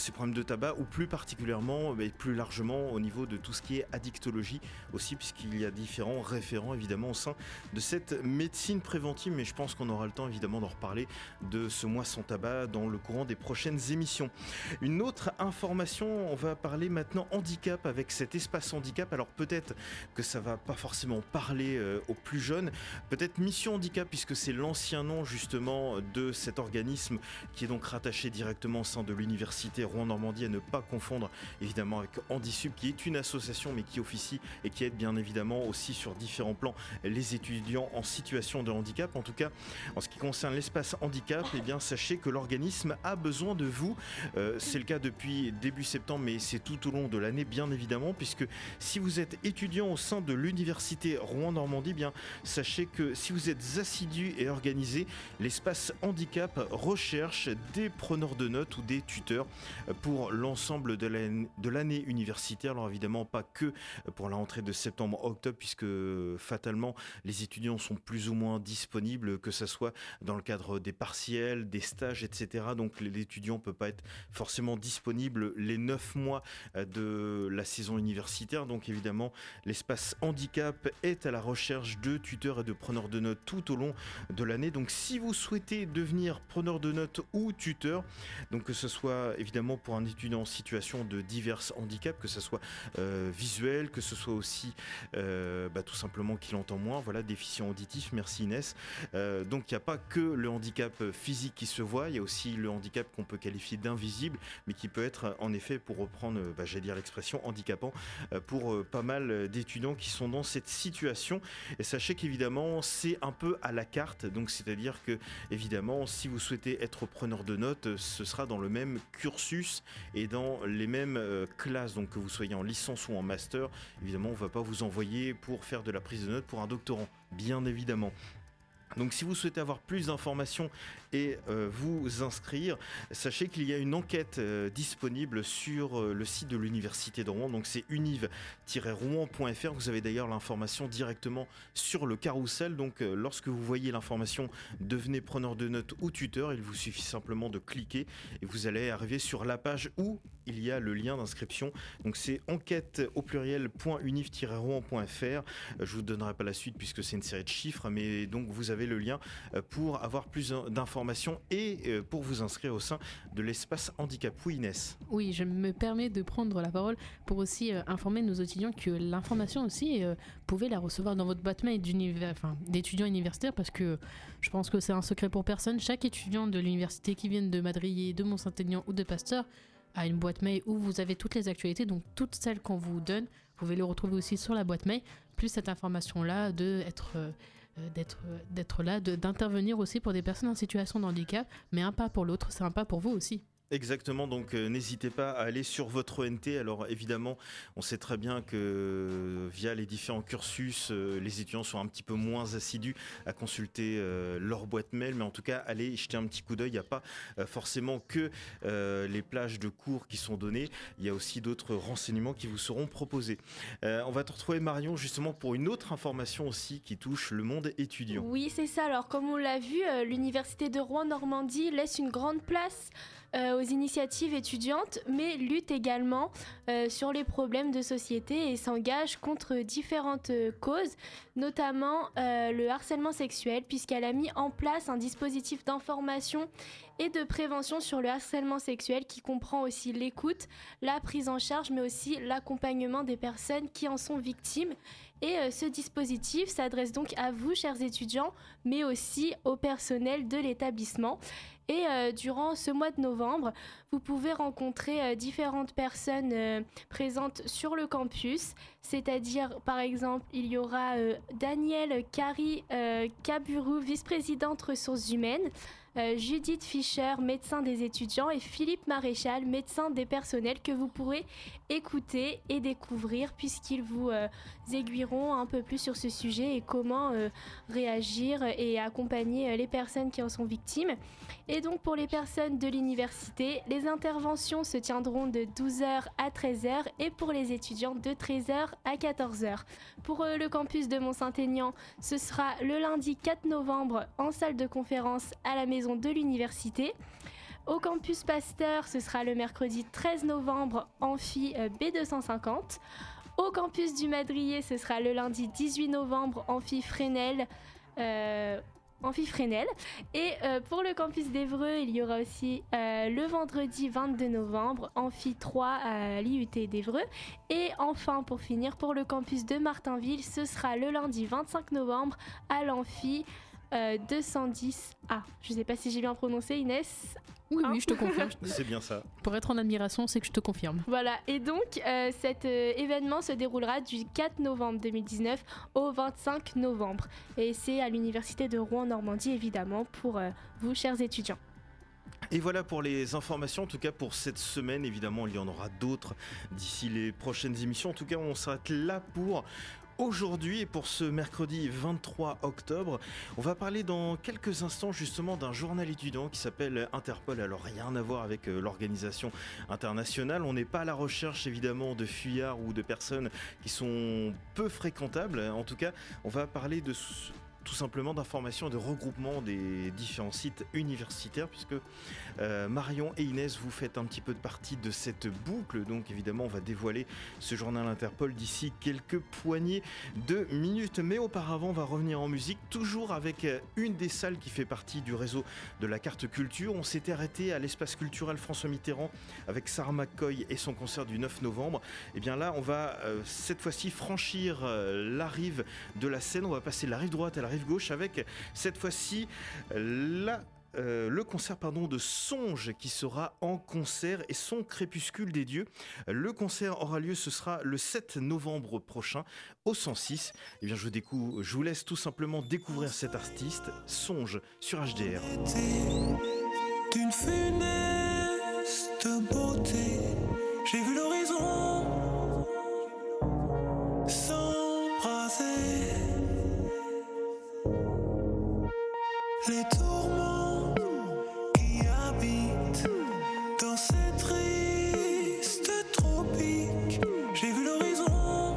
ces problèmes de tabac ou plus particulièrement et plus largement au niveau de tout ce qui est addictologie aussi, puisqu'il y a différents référents évidemment au sein de cette médecine préventive, mais je pense qu'on aura le temps évidemment d'en reparler de ce mois sans tabac dans le courant des prochaines émissions. Une autre information, on va parler maintenant handicap avec cet espace handicap. Alors peut-être que ça va pas forcément parler euh, aux plus jeunes, peut-être Mission Handicap puisque c'est l'ancien nom justement de cet organisme qui est donc rattaché directement au sein de l'université Rouen-Normandie, à ne pas confondre évidemment avec Handisub qui est une association mais qui officie et qui aide bien évidemment aussi sur différents plans les étudiants en situation de handicap. En tout cas, en ce qui concerne l'espace handicap, eh bien sachez que l'organisme a besoin de vous. Euh, c'est le cas depuis début septembre, mais c'est tout au long de l'année bien évidemment, puisque si vous êtes étudiant au sein de l'université Rouen-Normandie, eh bien sachez que si vous êtes assidu et organisé, l'espace handicap recherche des preneurs de notes ou des tuteurs pour l'ensemble de l'année, de l'année universitaire. Alors évidemment pas que pour la rentrée de septembre-octobre, puisque fatalement les étudiants sont plus ou moins disponibles, que ce soit dans le cadre des partiels, des stages, et cetera. Donc l'étudiant ne peut pas être forcément disponible les neuf mois de la saison universitaire. Donc évidemment, l'espace handicap est à la recherche de tuteurs et de preneurs de notes tout au long de l'année. Donc si vous souhaitez devenir preneur de notes ou tuteur, donc que ce soit évidemment pour un étudiant en situation de divers handicaps, que ce soit euh, visuel, que ce soit aussi euh, bah, tout simplement qu'il entend moins, voilà, déficient auditif, merci Inès. Euh, donc il n'y a pas que le handicap physique qui se voit, il y a aussi le handicap qu'on peut qualifier d'invisible, mais qui peut être en effet, pour reprendre, bah, j'allais dire l'expression, handicapant pour pas mal d'étudiants qui sont dans cette situation. Et sachez qu'évidemment c'est un peu à la carte, donc c'est-à-dire que évidemment si vous souhaitez être preneur de notes, ce sera dans le même cursus et dans les mêmes euh, classes, donc que vous soyez en licence ou en master. Évidemment on ne va pas vous envoyer pour faire de la prise de notes pour un doctorant, bien évidemment. Donc si vous souhaitez avoir plus d'informations et euh, vous inscrire, sachez qu'il y a une enquête euh, disponible sur euh, le site de l'université de Rouen, donc c'est univ tiret rouen point f r. Vous avez d'ailleurs l'information directement sur le carrousel, donc euh, lorsque vous voyez l'information devenez preneur de notes ou tuteur, il vous suffit simplement de cliquer et vous allez arriver sur la page où il y a le lien d'inscription. Donc c'est enquête au pluriel point univ tiret rouen point f r. Euh, je vous donnerai pas la suite puisque c'est une série de chiffres, mais donc vous avez le lien pour avoir plus d'informations et pour vous inscrire au sein de l'espace handicap. Oui Inès. Oui, je me permets de prendre la parole pour aussi euh, informer nos étudiants que l'information aussi, euh, vous pouvez la recevoir dans votre boîte mail enfin, d'étudiants universitaires, parce que je pense que c'est un secret pour personne. Chaque étudiant de l'université qui vient de Madrier, de Mont-Saint-Aignan ou de Pasteur a une boîte mail où vous avez toutes les actualités, donc toutes celles qu'on vous donne, vous pouvez le retrouver aussi sur la boîte mail, plus cette information-là de être... Euh, D'être, d'être là, de, d'intervenir aussi pour des personnes en situation de handicap, mais un pas pour l'autre, c'est un pas pour vous aussi. Exactement, donc euh, n'hésitez pas à aller sur votre O N T. Alors évidemment, on sait très bien que euh, via les différents cursus, euh, les étudiants sont un petit peu moins assidus à consulter euh, leur boîte mail, mais en tout cas, allez jeter un petit coup d'œil. Il n'y a pas euh, forcément que euh, les plages de cours qui sont données, il y a aussi d'autres renseignements qui vous seront proposés. Euh, on va te retrouver Marion justement pour une autre information aussi qui touche le monde étudiant. Oui, c'est ça. Alors comme on l'a vu, euh, l'université de Rouen-Normandie laisse une grande place Euh, aux initiatives étudiantes, mais lutte également euh, sur les problèmes de société et s'engage contre différentes euh, causes, notamment euh, le harcèlement sexuel, puisqu'elle a mis en place un dispositif d'information et de prévention sur le harcèlement sexuel qui comprend aussi l'écoute, la prise en charge, mais aussi l'accompagnement des personnes qui en sont victimes. Et euh, ce dispositif s'adresse donc à vous, chers étudiants, mais aussi au personnel de l'établissement. Et euh, durant ce mois de novembre, vous pouvez rencontrer euh, différentes personnes euh, présentes sur le campus, c'est-à-dire par exemple il y aura euh, Danielle Carrie euh, Caburu, vice-présidente ressources humaines, euh, Judith Fischer, médecin des étudiants, et Philippe Maréchal, médecin des personnels, que vous pourrez écouter et découvrir puisqu'ils vous euh, aiguilleront un peu plus sur ce sujet et comment euh, réagir et accompagner euh, les personnes qui en sont victimes. Et donc pour les personnes de l'université, les interventions se tiendront de douze heures à treize heures et pour les étudiants de treize heures à quatorze heures. Pour euh, le campus de Mont-Saint-Aignan, ce sera le lundi quatre novembre en salle de conférence à la maison de l'université. Au campus Pasteur, ce sera le mercredi treize novembre, amphi euh, B deux cent cinquante. Au campus du Madrier, ce sera le lundi dix-huit novembre, amphi Fresnel. Euh, amphi Fresnel. Et euh, pour le campus d'Évreux, il y aura aussi euh, le vendredi vingt-deux novembre, amphi trois à l'I U T d'Évreux. Et enfin, pour finir, pour le campus de Martinville, ce sera le lundi vingt-cinq novembre à l'amphi euh, deux cent dix A. Je ne sais pas si j'ai bien prononcé, Inès. Oui, Hein oui, je te confirme. C'est bien ça. Pour être en admiration, c'est que je te confirme. Voilà, et donc euh, cet euh, événement se déroulera du quatre novembre deux mille dix-neuf au vingt-cinq novembre. Et c'est à l'université de Rouen-Normandie, évidemment, pour euh, vous, chers étudiants. Et voilà pour les informations, en tout cas pour cette semaine. Évidemment, il y en aura d'autres d'ici les prochaines émissions. En tout cas, on s'arrête là pour aujourd'hui et pour ce mercredi vingt-trois octobre. On va parler dans quelques instants justement d'un journal étudiant qui s'appelle Interpol. Alors rien à voir avec euh, l'organisation internationale. On n'est pas à la recherche évidemment de fuyards ou de personnes qui sont peu fréquentables. En tout cas, on va parler de tout simplement d'informations et de regroupement des différents sites universitaires, puisque euh, Marion et Inès, vous faites un petit peu de partie de cette boucle. Donc évidemment, on va dévoiler ce journal Interpol d'ici quelques poignées de minutes. Mais auparavant, on va revenir en musique, toujours avec une des salles qui fait partie du réseau de la carte culture. On s'était arrêté à l'espace culturel François Mitterrand avec Sarah McCoy et son concert du neuf novembre. Et bien là, on va euh, cette fois-ci franchir euh, la rive de la Seine. On va passer de la rive droite à la rive gauche avec cette fois-ci la Euh, le concert pardon, de Songe qui sera en concert et son Crépuscule des Dieux. Le concert aura lieu, ce sera le sept novembre prochain au cent six. Et bien je, décou- je vous laisse tout simplement découvrir cet artiste, Songe sur H D R. D'une funeste beauté, j'ai vu l'horizon s'embraser. Les tourments qui habitent dans ces tristes tropiques, j'ai vu l'horizon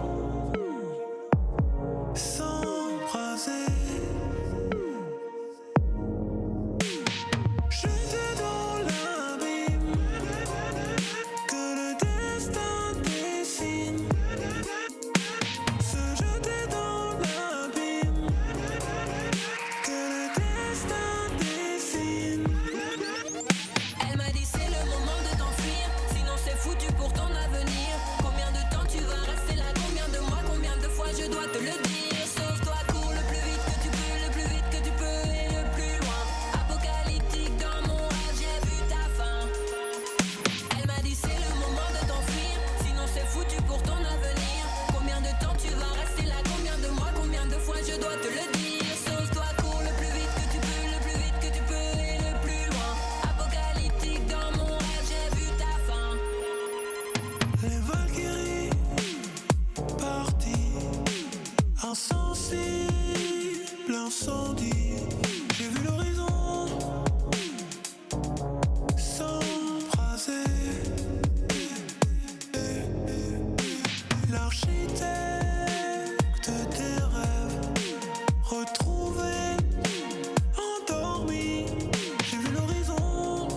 s'embraser. J'étais dans l'abîme que le destin dessine. Se jeter dans l'abîme que le destin dessine. Elle m'a dit c'est le moment de t'enfuir, sinon c'est foutu pour ton avenir. Combien de temps tu vas rester là, combien de mois, combien de fois je dois te le dire. Sauve-toi, cours le plus vite que tu peux, le plus vite que tu peux et le plus loin. Apocalyptique dans mon rêve, j'ai vu ta fin. Elle m'a dit c'est le moment de t'enfuir, sinon c'est foutu pour ton avenir. Combien de temps tu vas rester là, combien de mois, combien de fois je dois te le dire. Sauve-toi, cours le plus vite que tu peux, le plus vite que tu peux et le plus loin. Apocalyptique dans mon rêve, j'ai vu ta fin. Les Valkyries parties, insensibles, incendie. J'ai vu l'horizon s'embraser. L'architecte des rêves retrouvé, endormi. J'ai vu l'horizon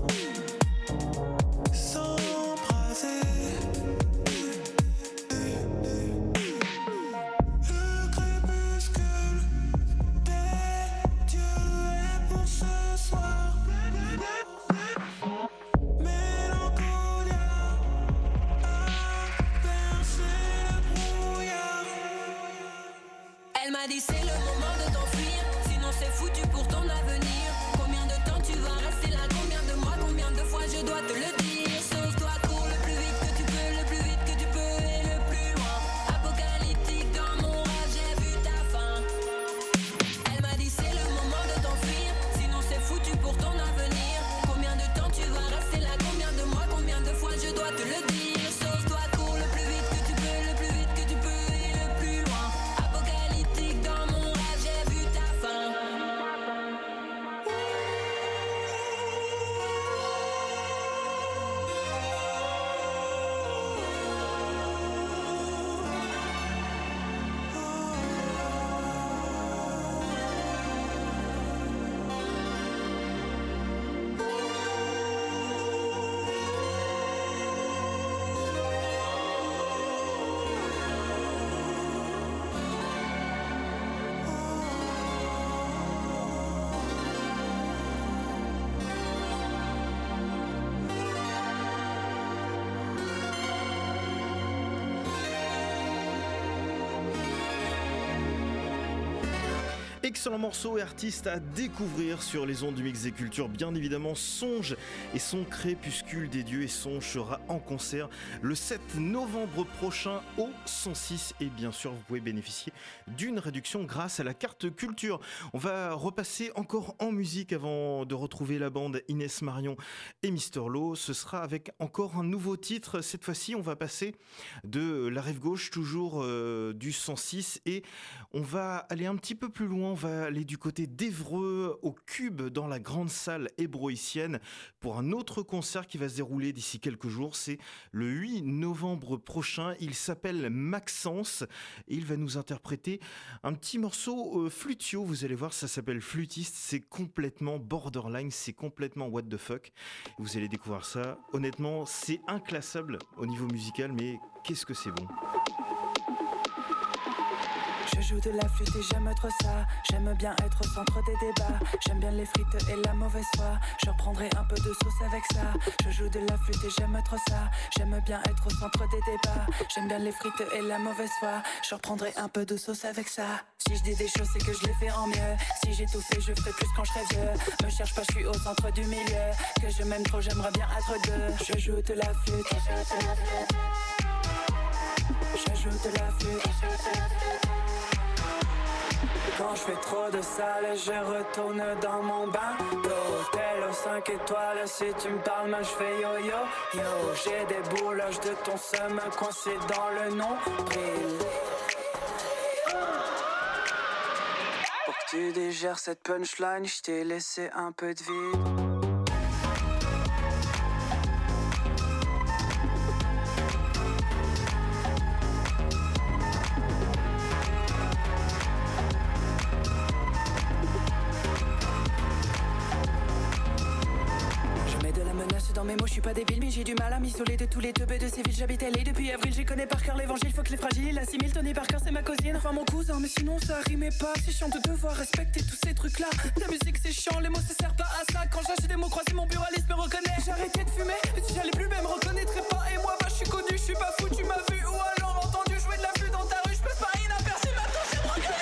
s'embraser. Le crépuscule des dieux est pour ce soir. Mélancolia a percé le brouillard. Elle m'a dit c'est le moment de t'enfuir, sinon c'est foutu pour ton avenir. Combien de temps tu vas rester là, combien de mois, combien de fois je dois te le dire. Sauve-toi, cours le plus vite que tu peux, le plus vite que tu peux et le plus loin. Apocalyptique dans mon rêve, j'ai vu ta fin. Elle m'a dit c'est le moment de t'enfuir, sinon c'est foutu pour ton avenir. Combien de temps tu vas rester là, combien de mois, combien de fois je dois te le dire. Sauve-toi, cours le plus vite que tu peux, le plus vite que tu peux et le plus loin. Apocalyptique dans mon rêve, j'ai vu ta fin. Excellent morceau et artiste à découvrir sur les ondes du Mix des Cultures. Bien évidemment, Songe et son crépuscule des dieux. Et Songe sera en concert le sept novembre prochain au cent six. Et bien sûr, vous pouvez bénéficier d'une réduction grâce à la carte culture. On va repasser encore en musique avant de retrouver la bande Inès Marion et Mister Lowe. Ce sera avec encore un nouveau titre. Cette fois-ci, on va passer de la rive gauche, toujours euh, du cent six. Et on va aller un petit peu plus loin. On va aller du côté d'Évreux, au Cube, dans la grande salle hébroïcienne, pour un autre concert qui va se dérouler d'ici quelques jours. C'est le huit novembre prochain. Il s'appelle Maxence et il va nous interpréter un petit morceau euh, flutio. Vous allez voir, ça s'appelle Flutiste. C'est complètement borderline, c'est complètement what the fuck. Vous allez découvrir ça. Honnêtement, c'est inclassable au niveau musical, mais qu'est-ce que c'est bon. Je joue de la flûte et j'aime trop ça. J'aime bien être au centre des débats. J'aime bien les frites et la mauvaise foi. Je reprendrai un peu de sauce avec ça. Je joue de la flûte et j'aime trop ça. J'aime bien être au centre des débats. J'aime bien les frites et la mauvaise foi. Je reprendrai un peu de sauce avec ça. Si je dis des choses c'est que je les fais en mieux. Si j'ai tout fait je ferai plus quand je serai vieux. Me cherche pas, je suis au centre du milieu. Que je m'aime trop, j'aimerais bien être deux. Je joue de la flûte. Je joue de la flûte. Quand je fais trop de sale, je retourne dans mon bain d'hôtel aux cinq étoiles. Si tu me parles mal, je fais yo-yo. Yo, j'ai des bouloches de ton seum coincées dans le nombril. Pour que tu digères cette punchline, je t'ai laissé un peu de vide. Dans mes mots, je suis pas débile, mais j'ai du mal à m'isoler de tous les teubés de ces villes. J'habite L A depuis avril, j'y connais par cœur l'évangile. Faut que les fragiles assimilent. Tony Parker, c'est ma cousine. Enfin, mon cousin, mais sinon ça rimait pas. C'est chiant de devoir respecter tous ces trucs-là. La musique, c'est chiant, les mots, ça sert pas à ça. Quand j'achète des mots croisés, mon buraliste me reconnaît. J'ai arrêté de fumer, si j'allais plus, même me reconnaîtrait pas. Et moi, bah, je suis connu, je suis pas fou, tu m'as vu. Ou alors entendu jouer de la flûte dans ta rue, je peux pas inaperçu, maintenant je me reconnais.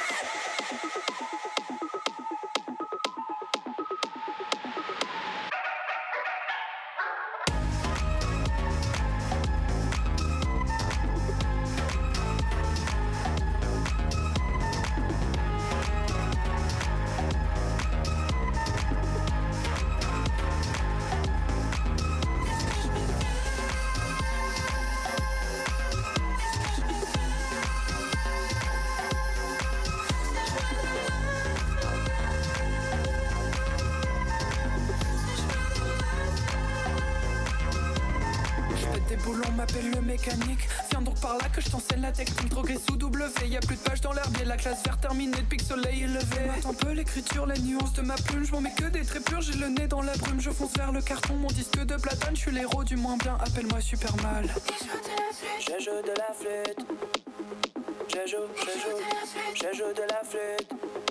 Mécanique. Viens donc par là que je t'enseigne la technique. Drogué sous W, y'a plus de pages dans l'herbier. La classe verte terminée depuis que soleil est levé. Mate un peu l'écriture, les nuances de ma plume. Je m'en mets que des traits purs, j'ai le nez dans la brume. Je fonce vers le carton, mon disque de platane. Je suis l'héros du moins bien, appelle-moi super mal. Je joue de la flûte. Je joue, je joue, je joue de la flûte.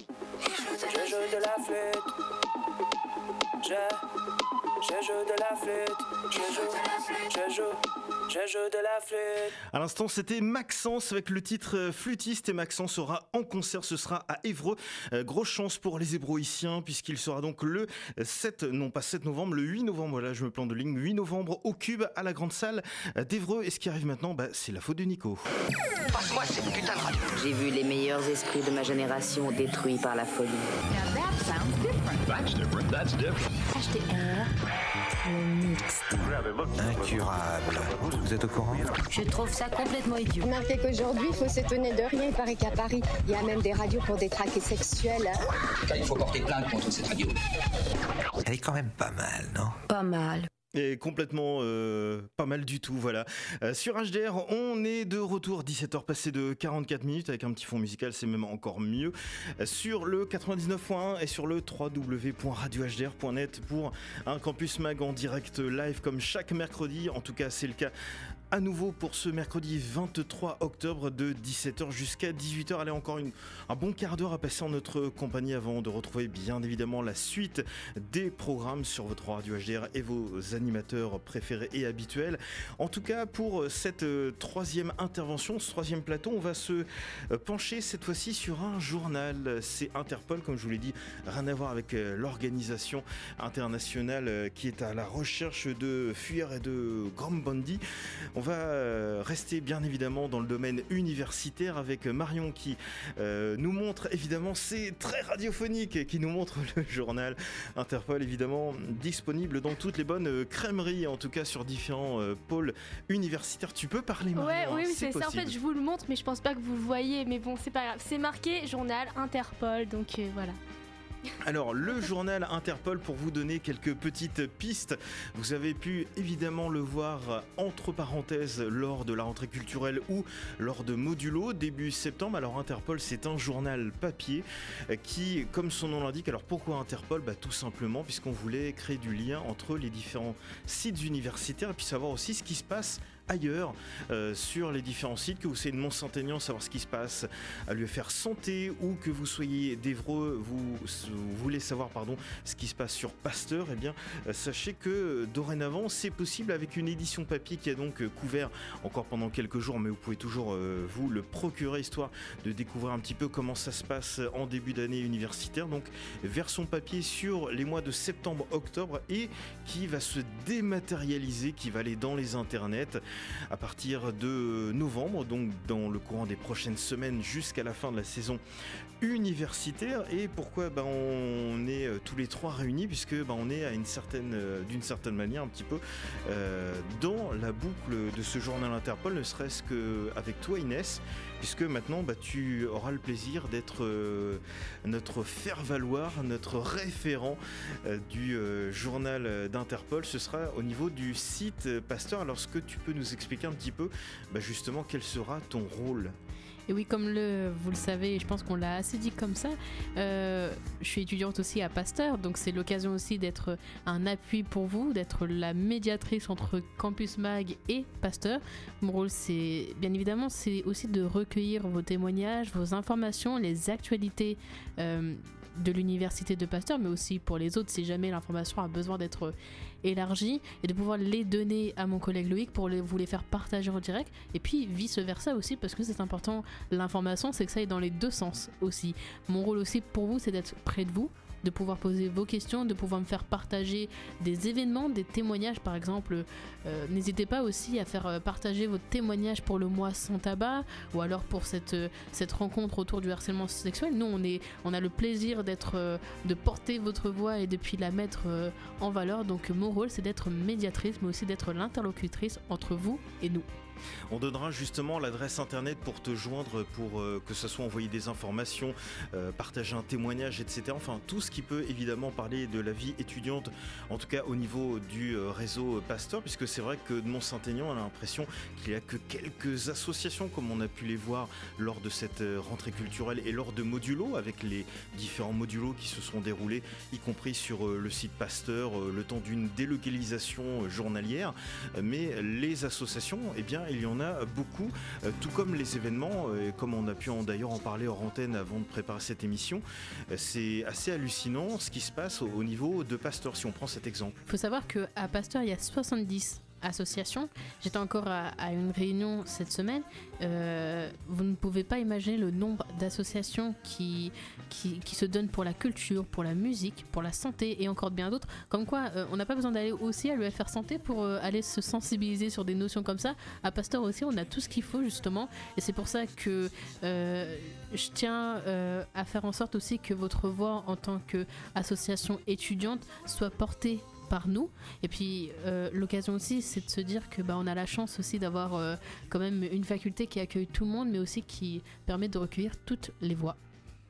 Je joue de la flûte. Je, je joue de la flûte. Je joue, je joue. Je joue de la flûte. À l'instant, c'était Maxence avec le titre Flûtiste et Maxence sera en concert, ce sera à Évreux. Euh, grosse chance pour les hébroïciens puisqu'il sera donc le sept, non pas sept novembre, le huit novembre, voilà, je me plante de ligne, huit novembre au Cube à la grande salle d'Évreux. Et ce qui arrive maintenant, bah, c'est la faute de Nico. Passe-moi cette putain de radio. J'ai vu les meilleurs esprits de ma génération détruits par la folie. Now that sounds different. That's different. That's different. H T R, le mixte. Incurable. Vous êtes au courant? Je trouve ça complètement idiot. Remarquez qu'aujourd'hui, il faut s'étonner de rien. Il paraît qu'à Paris, il y a même des radios pour détraquer sexuels. Hein. En tout cas, il faut porter plainte contre cette radio. Elle est quand même pas mal, non? Pas mal. Et complètement euh, pas mal du tout, voilà. Euh, sur H D R, on est de retour, dix-sept heures passées de quarante-quatre minutes, avec un petit fond musical, c'est même encore mieux. Euh, sur le quatre-vingt-dix-neuf point un et sur le w w w point radio h d r point net pour un Campus Mag en direct live comme chaque mercredi. En tout cas, c'est le cas à nouveau pour ce mercredi vingt-trois octobre de dix-sept heures jusqu'à dix-huit heures. Allez, encore une, un bon quart d'heure à passer en notre compagnie avant de retrouver bien évidemment la suite des programmes sur votre radio H D R et vos animateurs préférés et habituels. En tout cas, pour cette euh, troisième intervention, ce troisième plateau, on va se euh, pencher cette fois-ci sur un journal. C'est Interpol, comme je vous l'ai dit, rien à voir avec euh, l'organisation internationale euh, qui est à la recherche de fuyards et de grands bandits. On va euh, rester bien évidemment dans le domaine universitaire avec Marion qui euh, nous montre évidemment, c'est très radiophonique, qui nous montre le journal Interpol, évidemment disponible dans toutes les bonnes euh, crèmeries, en tout cas sur différents euh, pôles universitaires. Tu peux parler, Marion? Ouais, hein, oui, oui, c'est c'est ça. En fait, je vous le montre, mais je pense pas que vous le voyez. Mais bon, c'est pas grave. C'est marqué journal Interpol, donc euh, voilà. Alors, le journal Interpol, pour vous donner quelques petites pistes, vous avez pu évidemment le voir entre parenthèses lors de la rentrée culturelle ou lors de Modulo début septembre. Alors, Interpol, c'est un journal papier qui, comme son nom l'indique, alors pourquoi Interpol? Bah, tout simplement puisqu'on voulait créer du lien entre les différents sites universitaires et puis savoir aussi ce qui se passe ailleurs euh, sur les différents sites, que vous soyez de Mont-Saint-Aignan, savoir ce qui se passe à l'U F R Santé, ou que vous soyez d'Évreux, vous, vous voulez savoir pardon, ce qui se passe sur Pasteur, eh bien euh, sachez que euh, dorénavant c'est possible avec une édition papier qui a donc euh, couvert encore pendant quelques jours, mais vous pouvez toujours euh, vous le procurer histoire de découvrir un petit peu comment ça se passe en début d'année universitaire. Donc version papier sur les mois de septembre, octobre, et qui va se dématérialiser, qui va aller dans les internets à partir de novembre, donc dans le courant des prochaines semaines jusqu'à la fin de la saison universitaire. Et pourquoi ben, on est tous les trois réunis, puisque ben, on est à une certaine, d'une certaine manière un petit peu euh, dans la boucle de ce journal Interpol, ne serait-ce qu'avec toi, Inès, puisque maintenant bah, tu auras le plaisir d'être euh, notre faire-valoir, notre référent euh, du euh, journal d'Interpol. Ce sera au niveau du site Pasteur. Alors, est-ce que tu peux nous expliquer un petit peu bah, justement quel sera ton rôle? Et oui, comme le, vous le savez, je pense qu'on l'a assez dit comme ça, euh, je suis étudiante aussi à Pasteur, donc c'est l'occasion aussi d'être un appui pour vous, d'être la médiatrice entre Campus Mag et Pasteur. Mon rôle, c'est bien évidemment, c'est aussi de recueillir vos témoignages, vos informations, les actualités euh, de l'université de Pasteur, mais aussi pour les autres si jamais l'information a besoin d'être élargie, et de pouvoir les donner à mon collègue Loïc pour les, vous les faire partager en direct, et puis vice versa aussi, parce que c'est important, l'information c'est que ça aille dans les deux sens aussi. Mon rôle aussi pour vous, c'est d'être près de vous, de pouvoir poser vos questions, de pouvoir me faire partager des événements, des témoignages par exemple. Euh, n'hésitez pas aussi à faire partager votre témoignage pour le mois sans tabac, ou alors pour cette, cette rencontre autour du harcèlement sexuel. Nous on, est, on a le plaisir d'être, de porter votre voix et de puis la mettre en valeur. Donc mon rôle c'est d'être médiatrice, mais aussi d'être l'interlocutrice entre vous et nous. On donnera justement l'adresse internet pour te joindre, pour euh, que ce soit envoyer des informations, euh, partager un témoignage, et cetera. Enfin, tout ce qui peut évidemment parler de la vie étudiante, en tout cas au niveau du euh, réseau Pasteur, puisque c'est vrai que de Mont-Saint-Aignan, on a l'impression qu'il n'y a que quelques associations, comme on a pu les voir lors de cette euh, rentrée culturelle et lors de Modulo, avec les différents modulos qui se sont déroulés, y compris sur euh, le site Pasteur, euh, le temps d'une délocalisation euh, journalière. Mais les associations, eh bien, il y en a beaucoup, euh, tout comme les événements, euh, comme on a pu en, d'ailleurs en parler hors antenne avant de préparer cette émission. Euh, c'est assez hallucinant ce qui se passe au, au niveau de Pasteur, si on prend cet exemple. Il faut savoir qu'à Pasteur, il y a soixante-dix associations. J'étais encore à, à une réunion cette semaine. Euh, vous ne pouvez pas imaginer le nombre d'associations qui, qui, qui se donnent pour la culture, pour la musique, pour la santé et encore bien d'autres. Comme quoi, euh, on n'a pas besoin d'aller aussi à l'U F R Santé pour euh, aller se sensibiliser sur des notions comme ça. À Pasteur aussi, on a tout ce qu'il faut justement. Et c'est pour ça que euh, je tiens euh, à faire en sorte aussi que votre voix en tant qu'association étudiante soit portée par nous. Et puis euh, l'occasion aussi c'est de se dire que bah, on a la chance aussi d'avoir euh, quand même une faculté qui accueille tout le monde, mais aussi qui permet de recueillir toutes les voix.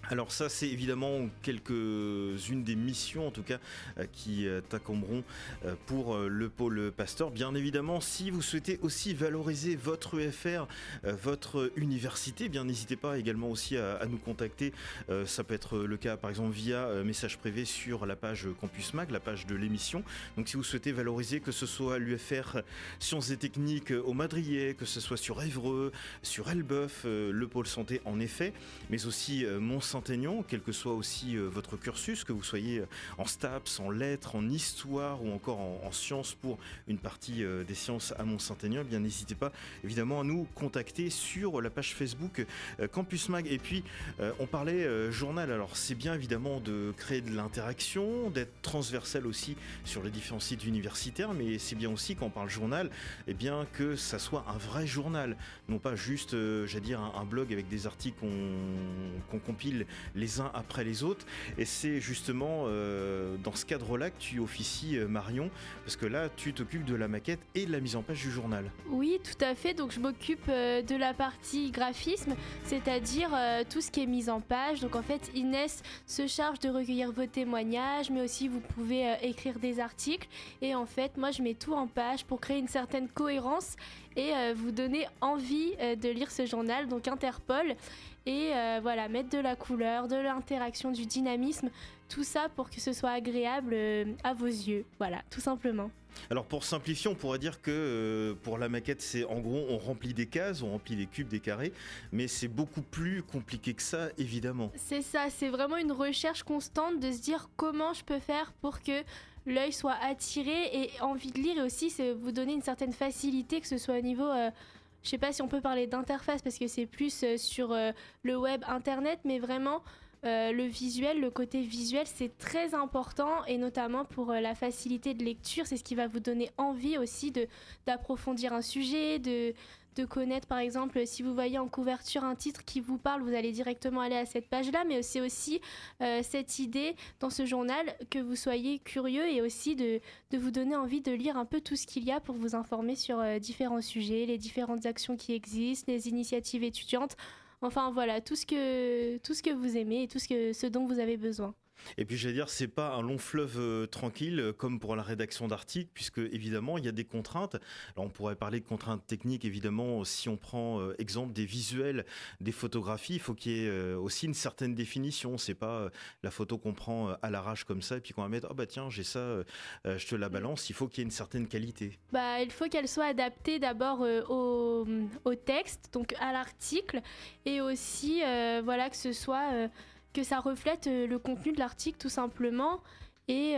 Alors ça, c'est évidemment quelques-unes des missions, en tout cas, euh, qui euh, t'incomberont euh, pour euh, le pôle Pasteur. Bien évidemment, si vous souhaitez aussi valoriser votre U F R, euh, votre université, bien n'hésitez pas également aussi à, à nous contacter. Euh, ça peut être le cas, par exemple, via euh, message privé sur la page Campus Mag, la page de l'émission. Donc si vous souhaitez valoriser, que ce soit l'U F R Sciences et Techniques au Madrier, que ce soit sur Évreux, sur Elbeuf, euh, le pôle santé en effet, mais aussi euh, Mont-Saint-Aignan, quel que soit aussi euh, votre cursus, que vous soyez en STAPS, en lettres, en histoire ou encore en, en sciences pour une partie euh, des sciences à Mont-Saint-Aignan, eh bien n'hésitez pas évidemment à nous contacter sur la page Facebook euh, Campus Mag. Et puis euh, on parlait euh, journal, alors c'est bien évidemment de créer de l'interaction, d'être transversal aussi sur les différents sites universitaires, mais c'est bien aussi quand on parle journal, eh bien que ça soit un vrai journal, non pas juste euh, j'allais dire un, un blog avec des articles qu'on, qu'on compile les uns après les autres. Et c'est justement euh, dans ce cadre-là que tu officies, euh, Marion, parce que là tu t'occupes de la maquette et de la mise en page du journal. Oui, tout à fait. Donc je m'occupe euh, de la partie graphisme, c'est-à-dire euh, tout ce qui est mise en page. Donc en fait, Inès se charge de recueillir vos témoignages, mais aussi vous pouvez euh, écrire des articles. Et en fait, moi je mets tout en page pour créer une certaine cohérence et euh, vous donner envie euh, de lire ce journal, donc Interpol. Et euh, voilà, mettre de la couleur, de l'interaction, du dynamisme, tout ça pour que ce soit agréable euh, à vos yeux. Voilà, tout simplement. Alors pour simplifier, on pourrait dire que euh, pour la maquette, c'est en gros on remplit des cases, on remplit des cubes, des carrés, mais c'est beaucoup plus compliqué que ça, évidemment. C'est ça, c'est vraiment une recherche constante de se dire comment je peux faire pour que l'œil soit attiré et envie de lire, et aussi c'est vous donner une certaine facilité, que ce soit au niveau... Euh, je sais pas si on peut parler d'interface parce que c'est plus euh, sur euh, le web, internet, mais vraiment euh, le visuel, le côté visuel, c'est très important, et notamment pour euh, la facilité de lecture, c'est ce qui va vous donner envie aussi de, d'approfondir un sujet, de, de connaître, par exemple, si vous voyez en couverture un titre qui vous parle, vous allez directement aller à cette page-là, mais c'est aussi euh, cette idée dans ce journal que vous soyez curieux, et aussi de, de vous donner envie de lire un peu tout ce qu'il y a pour vous informer sur euh, différents sujets, les différentes actions qui existent, les initiatives étudiantes, enfin voilà, tout ce que, tout ce que vous aimez et tout ce, que, ce dont vous avez besoin. Et puis j'allais dire, c'est pas un long fleuve euh, tranquille euh, comme pour la rédaction d'articles, puisque évidemment il y a des contraintes. Alors on pourrait parler de contraintes techniques, évidemment, si on prend euh, exemple des visuels, des photographies, il faut qu'il y ait euh, aussi une certaine définition. C'est pas euh, la photo qu'on prend euh, à l'arrache comme ça et puis qu'on va mettre, oh bah tiens j'ai ça, euh, je te la balance. Il faut qu'il y ait une certaine qualité. Bah, il faut qu'elle soit adaptée d'abord euh, au, au texte, donc à l'article, et aussi euh, voilà, que ce soit... Euh, que ça reflète euh, le contenu de l'article tout simplement, et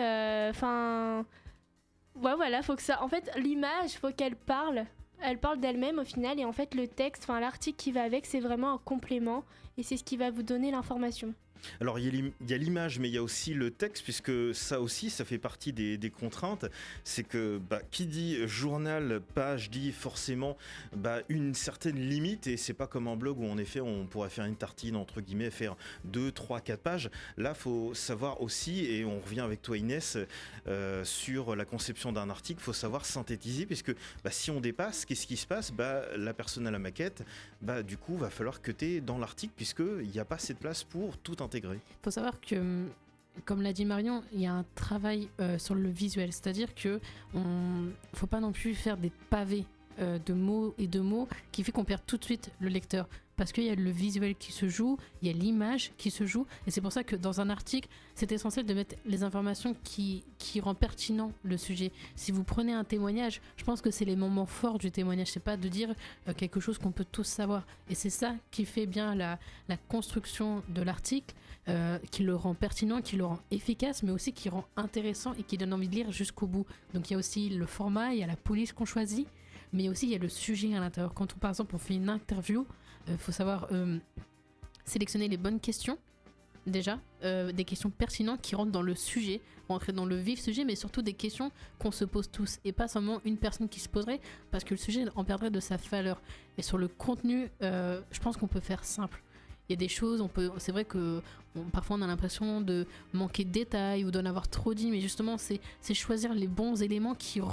enfin euh, ouais, voilà, faut que ça, en fait l'image, faut qu'elle parle elle parle d'elle-même au final, et en fait le texte, enfin l'article qui va avec, c'est vraiment un complément et c'est ce qui va vous donner l'information. Alors il y a l'image, mais il y a aussi le texte, puisque ça aussi, ça fait partie des, des contraintes. C'est que bah, qui dit journal, page, dit forcément bah, une certaine limite, et c'est pas comme un blog où en effet on pourrait faire une tartine, entre guillemets, faire deux, trois, quatre pages. Là, faut savoir aussi, et on revient avec toi Inès, euh, sur la conception d'un article, faut savoir synthétiser, puisque bah, si on dépasse, qu'est-ce qui se passe? Bah, la personne à la maquette, bah, du coup, va falloir cutter dans l'article, puisqu'il n'y a pas assez de place pour tout un. Il faut savoir que, comme l'a dit Marion, il y a un travail euh, sur le visuel, c'est-à-dire que on, faut pas non plus faire des pavés euh, de mots et de mots qui fait qu'on perd tout de suite le lecteur, parce qu'il y a le visuel qui se joue, il y a l'image qui se joue, et c'est pour ça que dans un article, c'est essentiel de mettre les informations qui, qui rendent pertinent le sujet. Si vous prenez un témoignage, je pense que c'est les moments forts du témoignage, c'est pas de dire euh, quelque chose qu'on peut tous savoir, et c'est ça qui fait bien la, la construction de l'article, euh, qui le rend pertinent, qui le rend efficace, mais aussi qui rend intéressant et qui donne envie de lire jusqu'au bout. Donc il y a aussi le format, il y a la police qu'on choisit, mais aussi il y a le sujet à l'intérieur. Quand on, par exemple on fait une interview, il euh, faut savoir euh, sélectionner les bonnes questions, déjà, euh, des questions pertinentes qui rentrent dans le sujet, rentrer dans le vif sujet, mais surtout des questions qu'on se pose tous, et pas seulement une personne qui se poserait, parce que le sujet en perdrait de sa valeur. Et sur le contenu, euh, je pense qu'on peut faire simple. Il y a des choses, on peut, c'est vrai que on, parfois on a l'impression de manquer de détails ou d'en avoir trop dit, mais justement c'est, c'est choisir les bons éléments qui rend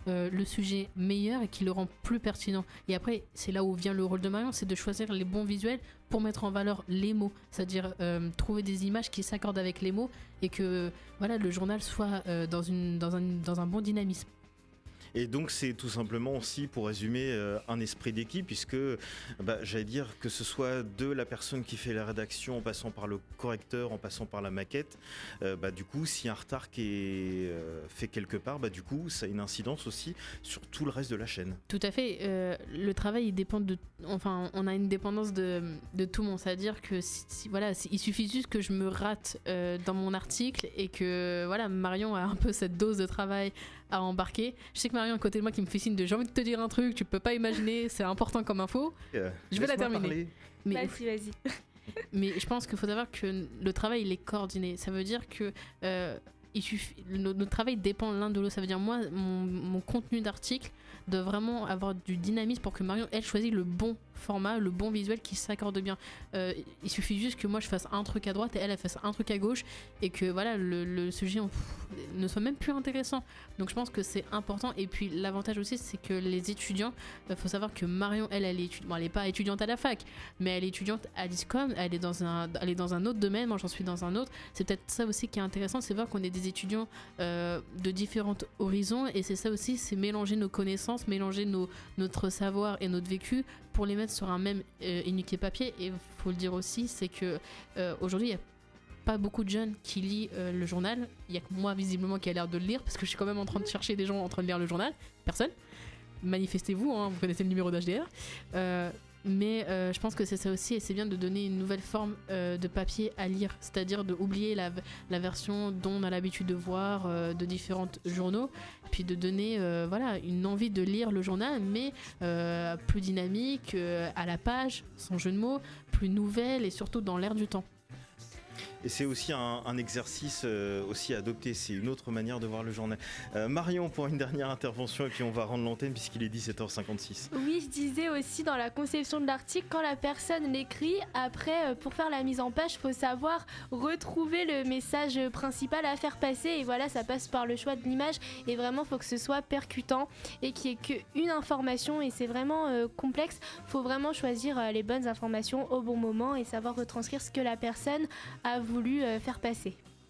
euh, le sujet meilleur et qui le rend plus pertinent. Et après, c'est là où vient le rôle de Marion, c'est de choisir les bons visuels pour mettre en valeur les mots, c'est-à-dire euh, trouver des images qui s'accordent avec les mots et que voilà, le journal soit euh, dans, une, dans, un, dans un bon dynamisme. Et donc c'est tout simplement aussi, pour résumer, euh, un esprit d'équipe, puisque bah, j'allais dire que ce soit de la personne qui fait la rédaction en passant par le correcteur, en passant par la maquette, euh, bah, du coup si un retard qui est euh, fait quelque part, bah, du coup ça a une incidence aussi sur tout le reste de la chaîne. Tout à fait, euh, le travail il dépend de, enfin on a une dépendance de, de tout le monde, c'est-à-dire que si, si, voilà, si, il suffit juste que je me rate euh, dans mon article et que voilà, Marion a un peu cette dose de travail à embarquer. Je sais que Marion à côté de moi qui me fait signe de j'ai envie de te dire un truc, tu peux pas imaginer, c'est important comme info. Euh, je vais la terminer. Mais... Vas-y, vas-y. Mais je pense qu'il faut savoir que le travail il est coordonné. Ça veut dire que euh, il suffit, notre, notre travail dépend l'un de l'autre. Ça veut dire moi, mon, mon contenu d'article doit vraiment avoir du dynamisme pour que Marion elle choisisse le bon format, le bon visuel qui s'accorde bien. Euh, il suffit juste que moi je fasse un truc à droite et elle elle fasse un truc à gauche et que voilà le, le sujet on, pff, ne soit même plus intéressant. Donc je pense que c'est important. Et puis l'avantage aussi c'est que les étudiants, il euh, faut savoir que Marion elle elle est étudiante, bon, elle est pas étudiante à la fac, mais elle est étudiante à l'ISCOM, elle est dans un, elle est dans un autre domaine, moi j'en suis dans un autre. C'est peut-être ça aussi qui est intéressant, c'est voir qu'on est des étudiants euh, de différents horizons et c'est ça aussi, c'est mélanger nos connaissances, mélanger nos, notre savoir et notre vécu pour les mettre sur un même euh, unique papier. Et il faut le dire aussi, c'est que euh, aujourd'hui il y a pas beaucoup de jeunes qui lisent euh, le journal. Il y a que moi visiblement qui a l'air de le lire parce que je suis quand même en train de chercher des gens en train de lire le journal. Personne. Manifestez-vous, hein, vous connaissez le numéro d'H D R. Euh, mais euh, je pense que c'est ça aussi et c'est bien de donner une nouvelle forme euh, de papier à lire, c'est-à-dire de oublier la, la version dont on a l'habitude de voir euh, de différents journaux, puis de donner euh, voilà, une envie de lire le journal, mais euh, plus dynamique, euh, à la page, sans jeu de mots, plus nouvelle et surtout dans l'air du temps. Et c'est aussi un, un exercice euh, aussi adopté, c'est une autre manière de voir le journal. Euh, Marion pour une dernière intervention et puis on va rendre l'antenne puisqu'il est dix-sept heures cinquante-six. Oui, je disais aussi dans la conception de l'article, quand la personne l'écrit, après euh, pour faire la mise en page, il faut savoir retrouver le message principal à faire passer et voilà, ça passe par le choix de l'image et vraiment il faut que ce soit percutant et qu'il n'y ait qu'une information et c'est vraiment euh, complexe. Il faut vraiment choisir euh, les bonnes informations au bon moment et savoir retranscrire ce que la personne a voulu voulu euh, faire passer.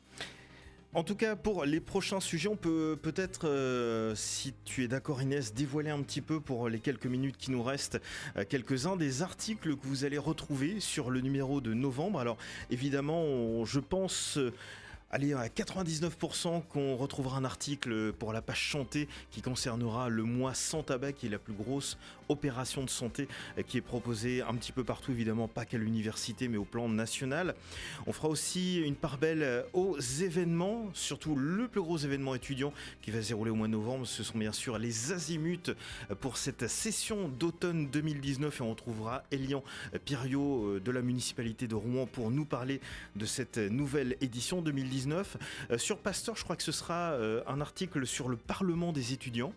En tout cas, pour les prochains sujets, on peut peut-être, euh, si tu es d'accord Inès, dévoiler un petit peu pour les quelques minutes qui nous restent, euh, quelques-uns des articles que vous allez retrouver sur le numéro de novembre. Alors évidemment, on, je pense... Euh, Allez, à quatre-vingt-dix-neuf pour cent qu'on retrouvera un article pour la page santé qui concernera le mois sans tabac, qui est la plus grosse opération de santé qui est proposée un petit peu partout, évidemment pas qu'à l'université mais au plan national. On fera aussi une part belle aux événements, surtout le plus gros événement étudiant qui va se dérouler au mois de novembre. Ce sont bien sûr les Azimuts pour cette session d'automne deux mille dix-neuf et on retrouvera Elian Piriot de la municipalité de Rouen pour nous parler de cette nouvelle édition deux mille dix-neuf. Euh, sur Pasteur, je crois que ce sera euh, un article sur le Parlement des étudiants,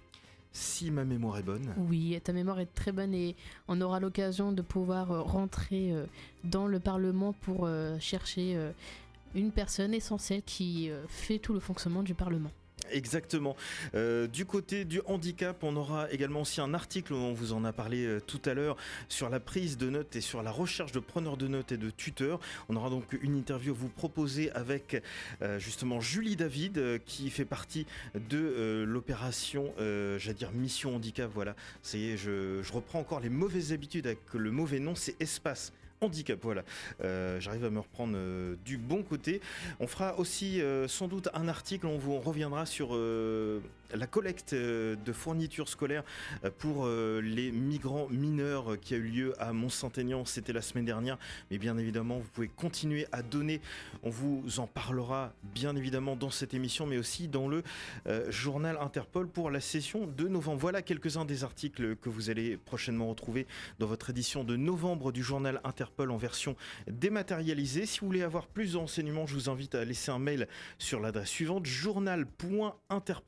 si ma mémoire est bonne. Oui, ta mémoire est très bonne et on aura l'occasion de pouvoir euh, rentrer euh, dans le Parlement pour euh, chercher euh, une personne essentielle qui euh, fait tout le fonctionnement du Parlement. Exactement. Euh, du côté du handicap, on aura également aussi un article, on vous en a parlé euh, tout à l'heure, sur la prise de notes et sur la recherche de preneurs de notes et de tuteurs. On aura donc une interview à vous proposer avec euh, justement Julie David, euh, qui fait partie de euh, l'opération, euh, j'allais dire Mission Handicap. Voilà, ça y est, je, je reprends encore les mauvaises habitudes avec le mauvais nom, c'est Espace Handicap, voilà. Euh, j'arrive à me reprendre euh, du bon côté. On fera aussi euh, sans doute un article, on vous on reviendra sur euh, la collecte euh, de fournitures scolaires euh, pour euh, les migrants mineurs euh, qui a eu lieu à Mont-Saint-Aignan, c'était la semaine dernière. Mais bien évidemment, vous pouvez continuer à donner. On vous en parlera bien évidemment dans cette émission, mais aussi dans le euh, journal Interpol pour la session de novembre. Voilà quelques-uns des articles que vous allez prochainement retrouver dans votre édition de novembre du journal Interpol en version dématérialisée. Si vous voulez avoir plus de renseignements, je vous invite à laisser un mail sur l'adresse suivante, journal point interpol, interpol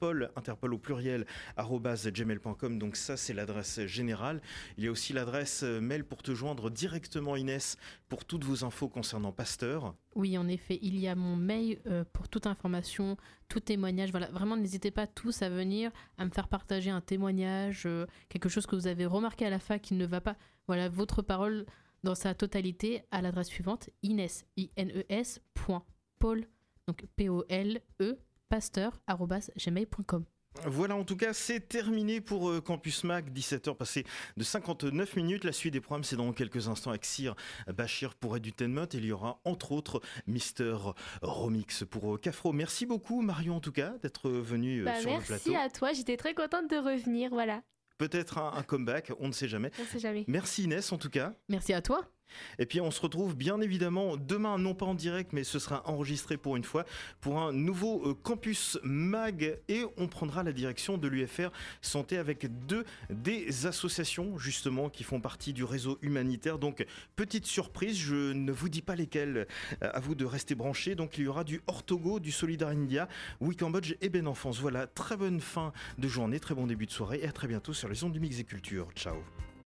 interpol au pluriel arobase gmail point com. Donc ça, c'est l'adresse générale. Il y a aussi l'adresse mail pour te joindre directement, Inès, pour toutes vos infos concernant Pasteur. Oui, en effet, il y a mon mail euh, pour toute information, tout témoignage. Voilà, vraiment, n'hésitez pas tous à venir, à me faire partager un témoignage, euh, quelque chose que vous avez remarqué à la fac qui ne va pas. Voilà, votre parole dans sa totalité à l'adresse suivante, Inès, I N E S, point, Paul, donc P O L E, pasteur, arobase gmail point com. Voilà, en tout cas, c'est terminé pour euh, Campus Mag, dix-sept heures passées de cinquante-neuf minutes. La suite des programmes, c'est dans quelques instants avec Sir Bachir pour Edutainment. Et il y aura entre autres Mister Romix pour euh, Cafro. Merci beaucoup, Marion, en tout cas, d'être venue euh, Bah, sur le plateau. merci à toi, j'étais très contente de revenir, voilà. Peut-être un, un comeback, on ne sait jamais. On sait jamais. Merci Inès, en tout cas. Merci à toi. Et puis on se retrouve bien évidemment demain, non pas en direct, mais ce sera enregistré pour une fois, pour un nouveau euh, Campus Mag. Et on prendra la direction de l'U F R Santé avec deux des associations justement qui font partie du réseau humanitaire. Donc petite surprise, je ne vous dis pas lesquelles, euh, à vous de rester branchés. Donc il y aura du Ortogo, du Solidar India, We Cambodge et Ben Enfance. Voilà, très bonne fin de journée, très bon début de soirée et à très bientôt sur les ondes du Mix et Culture. Ciao.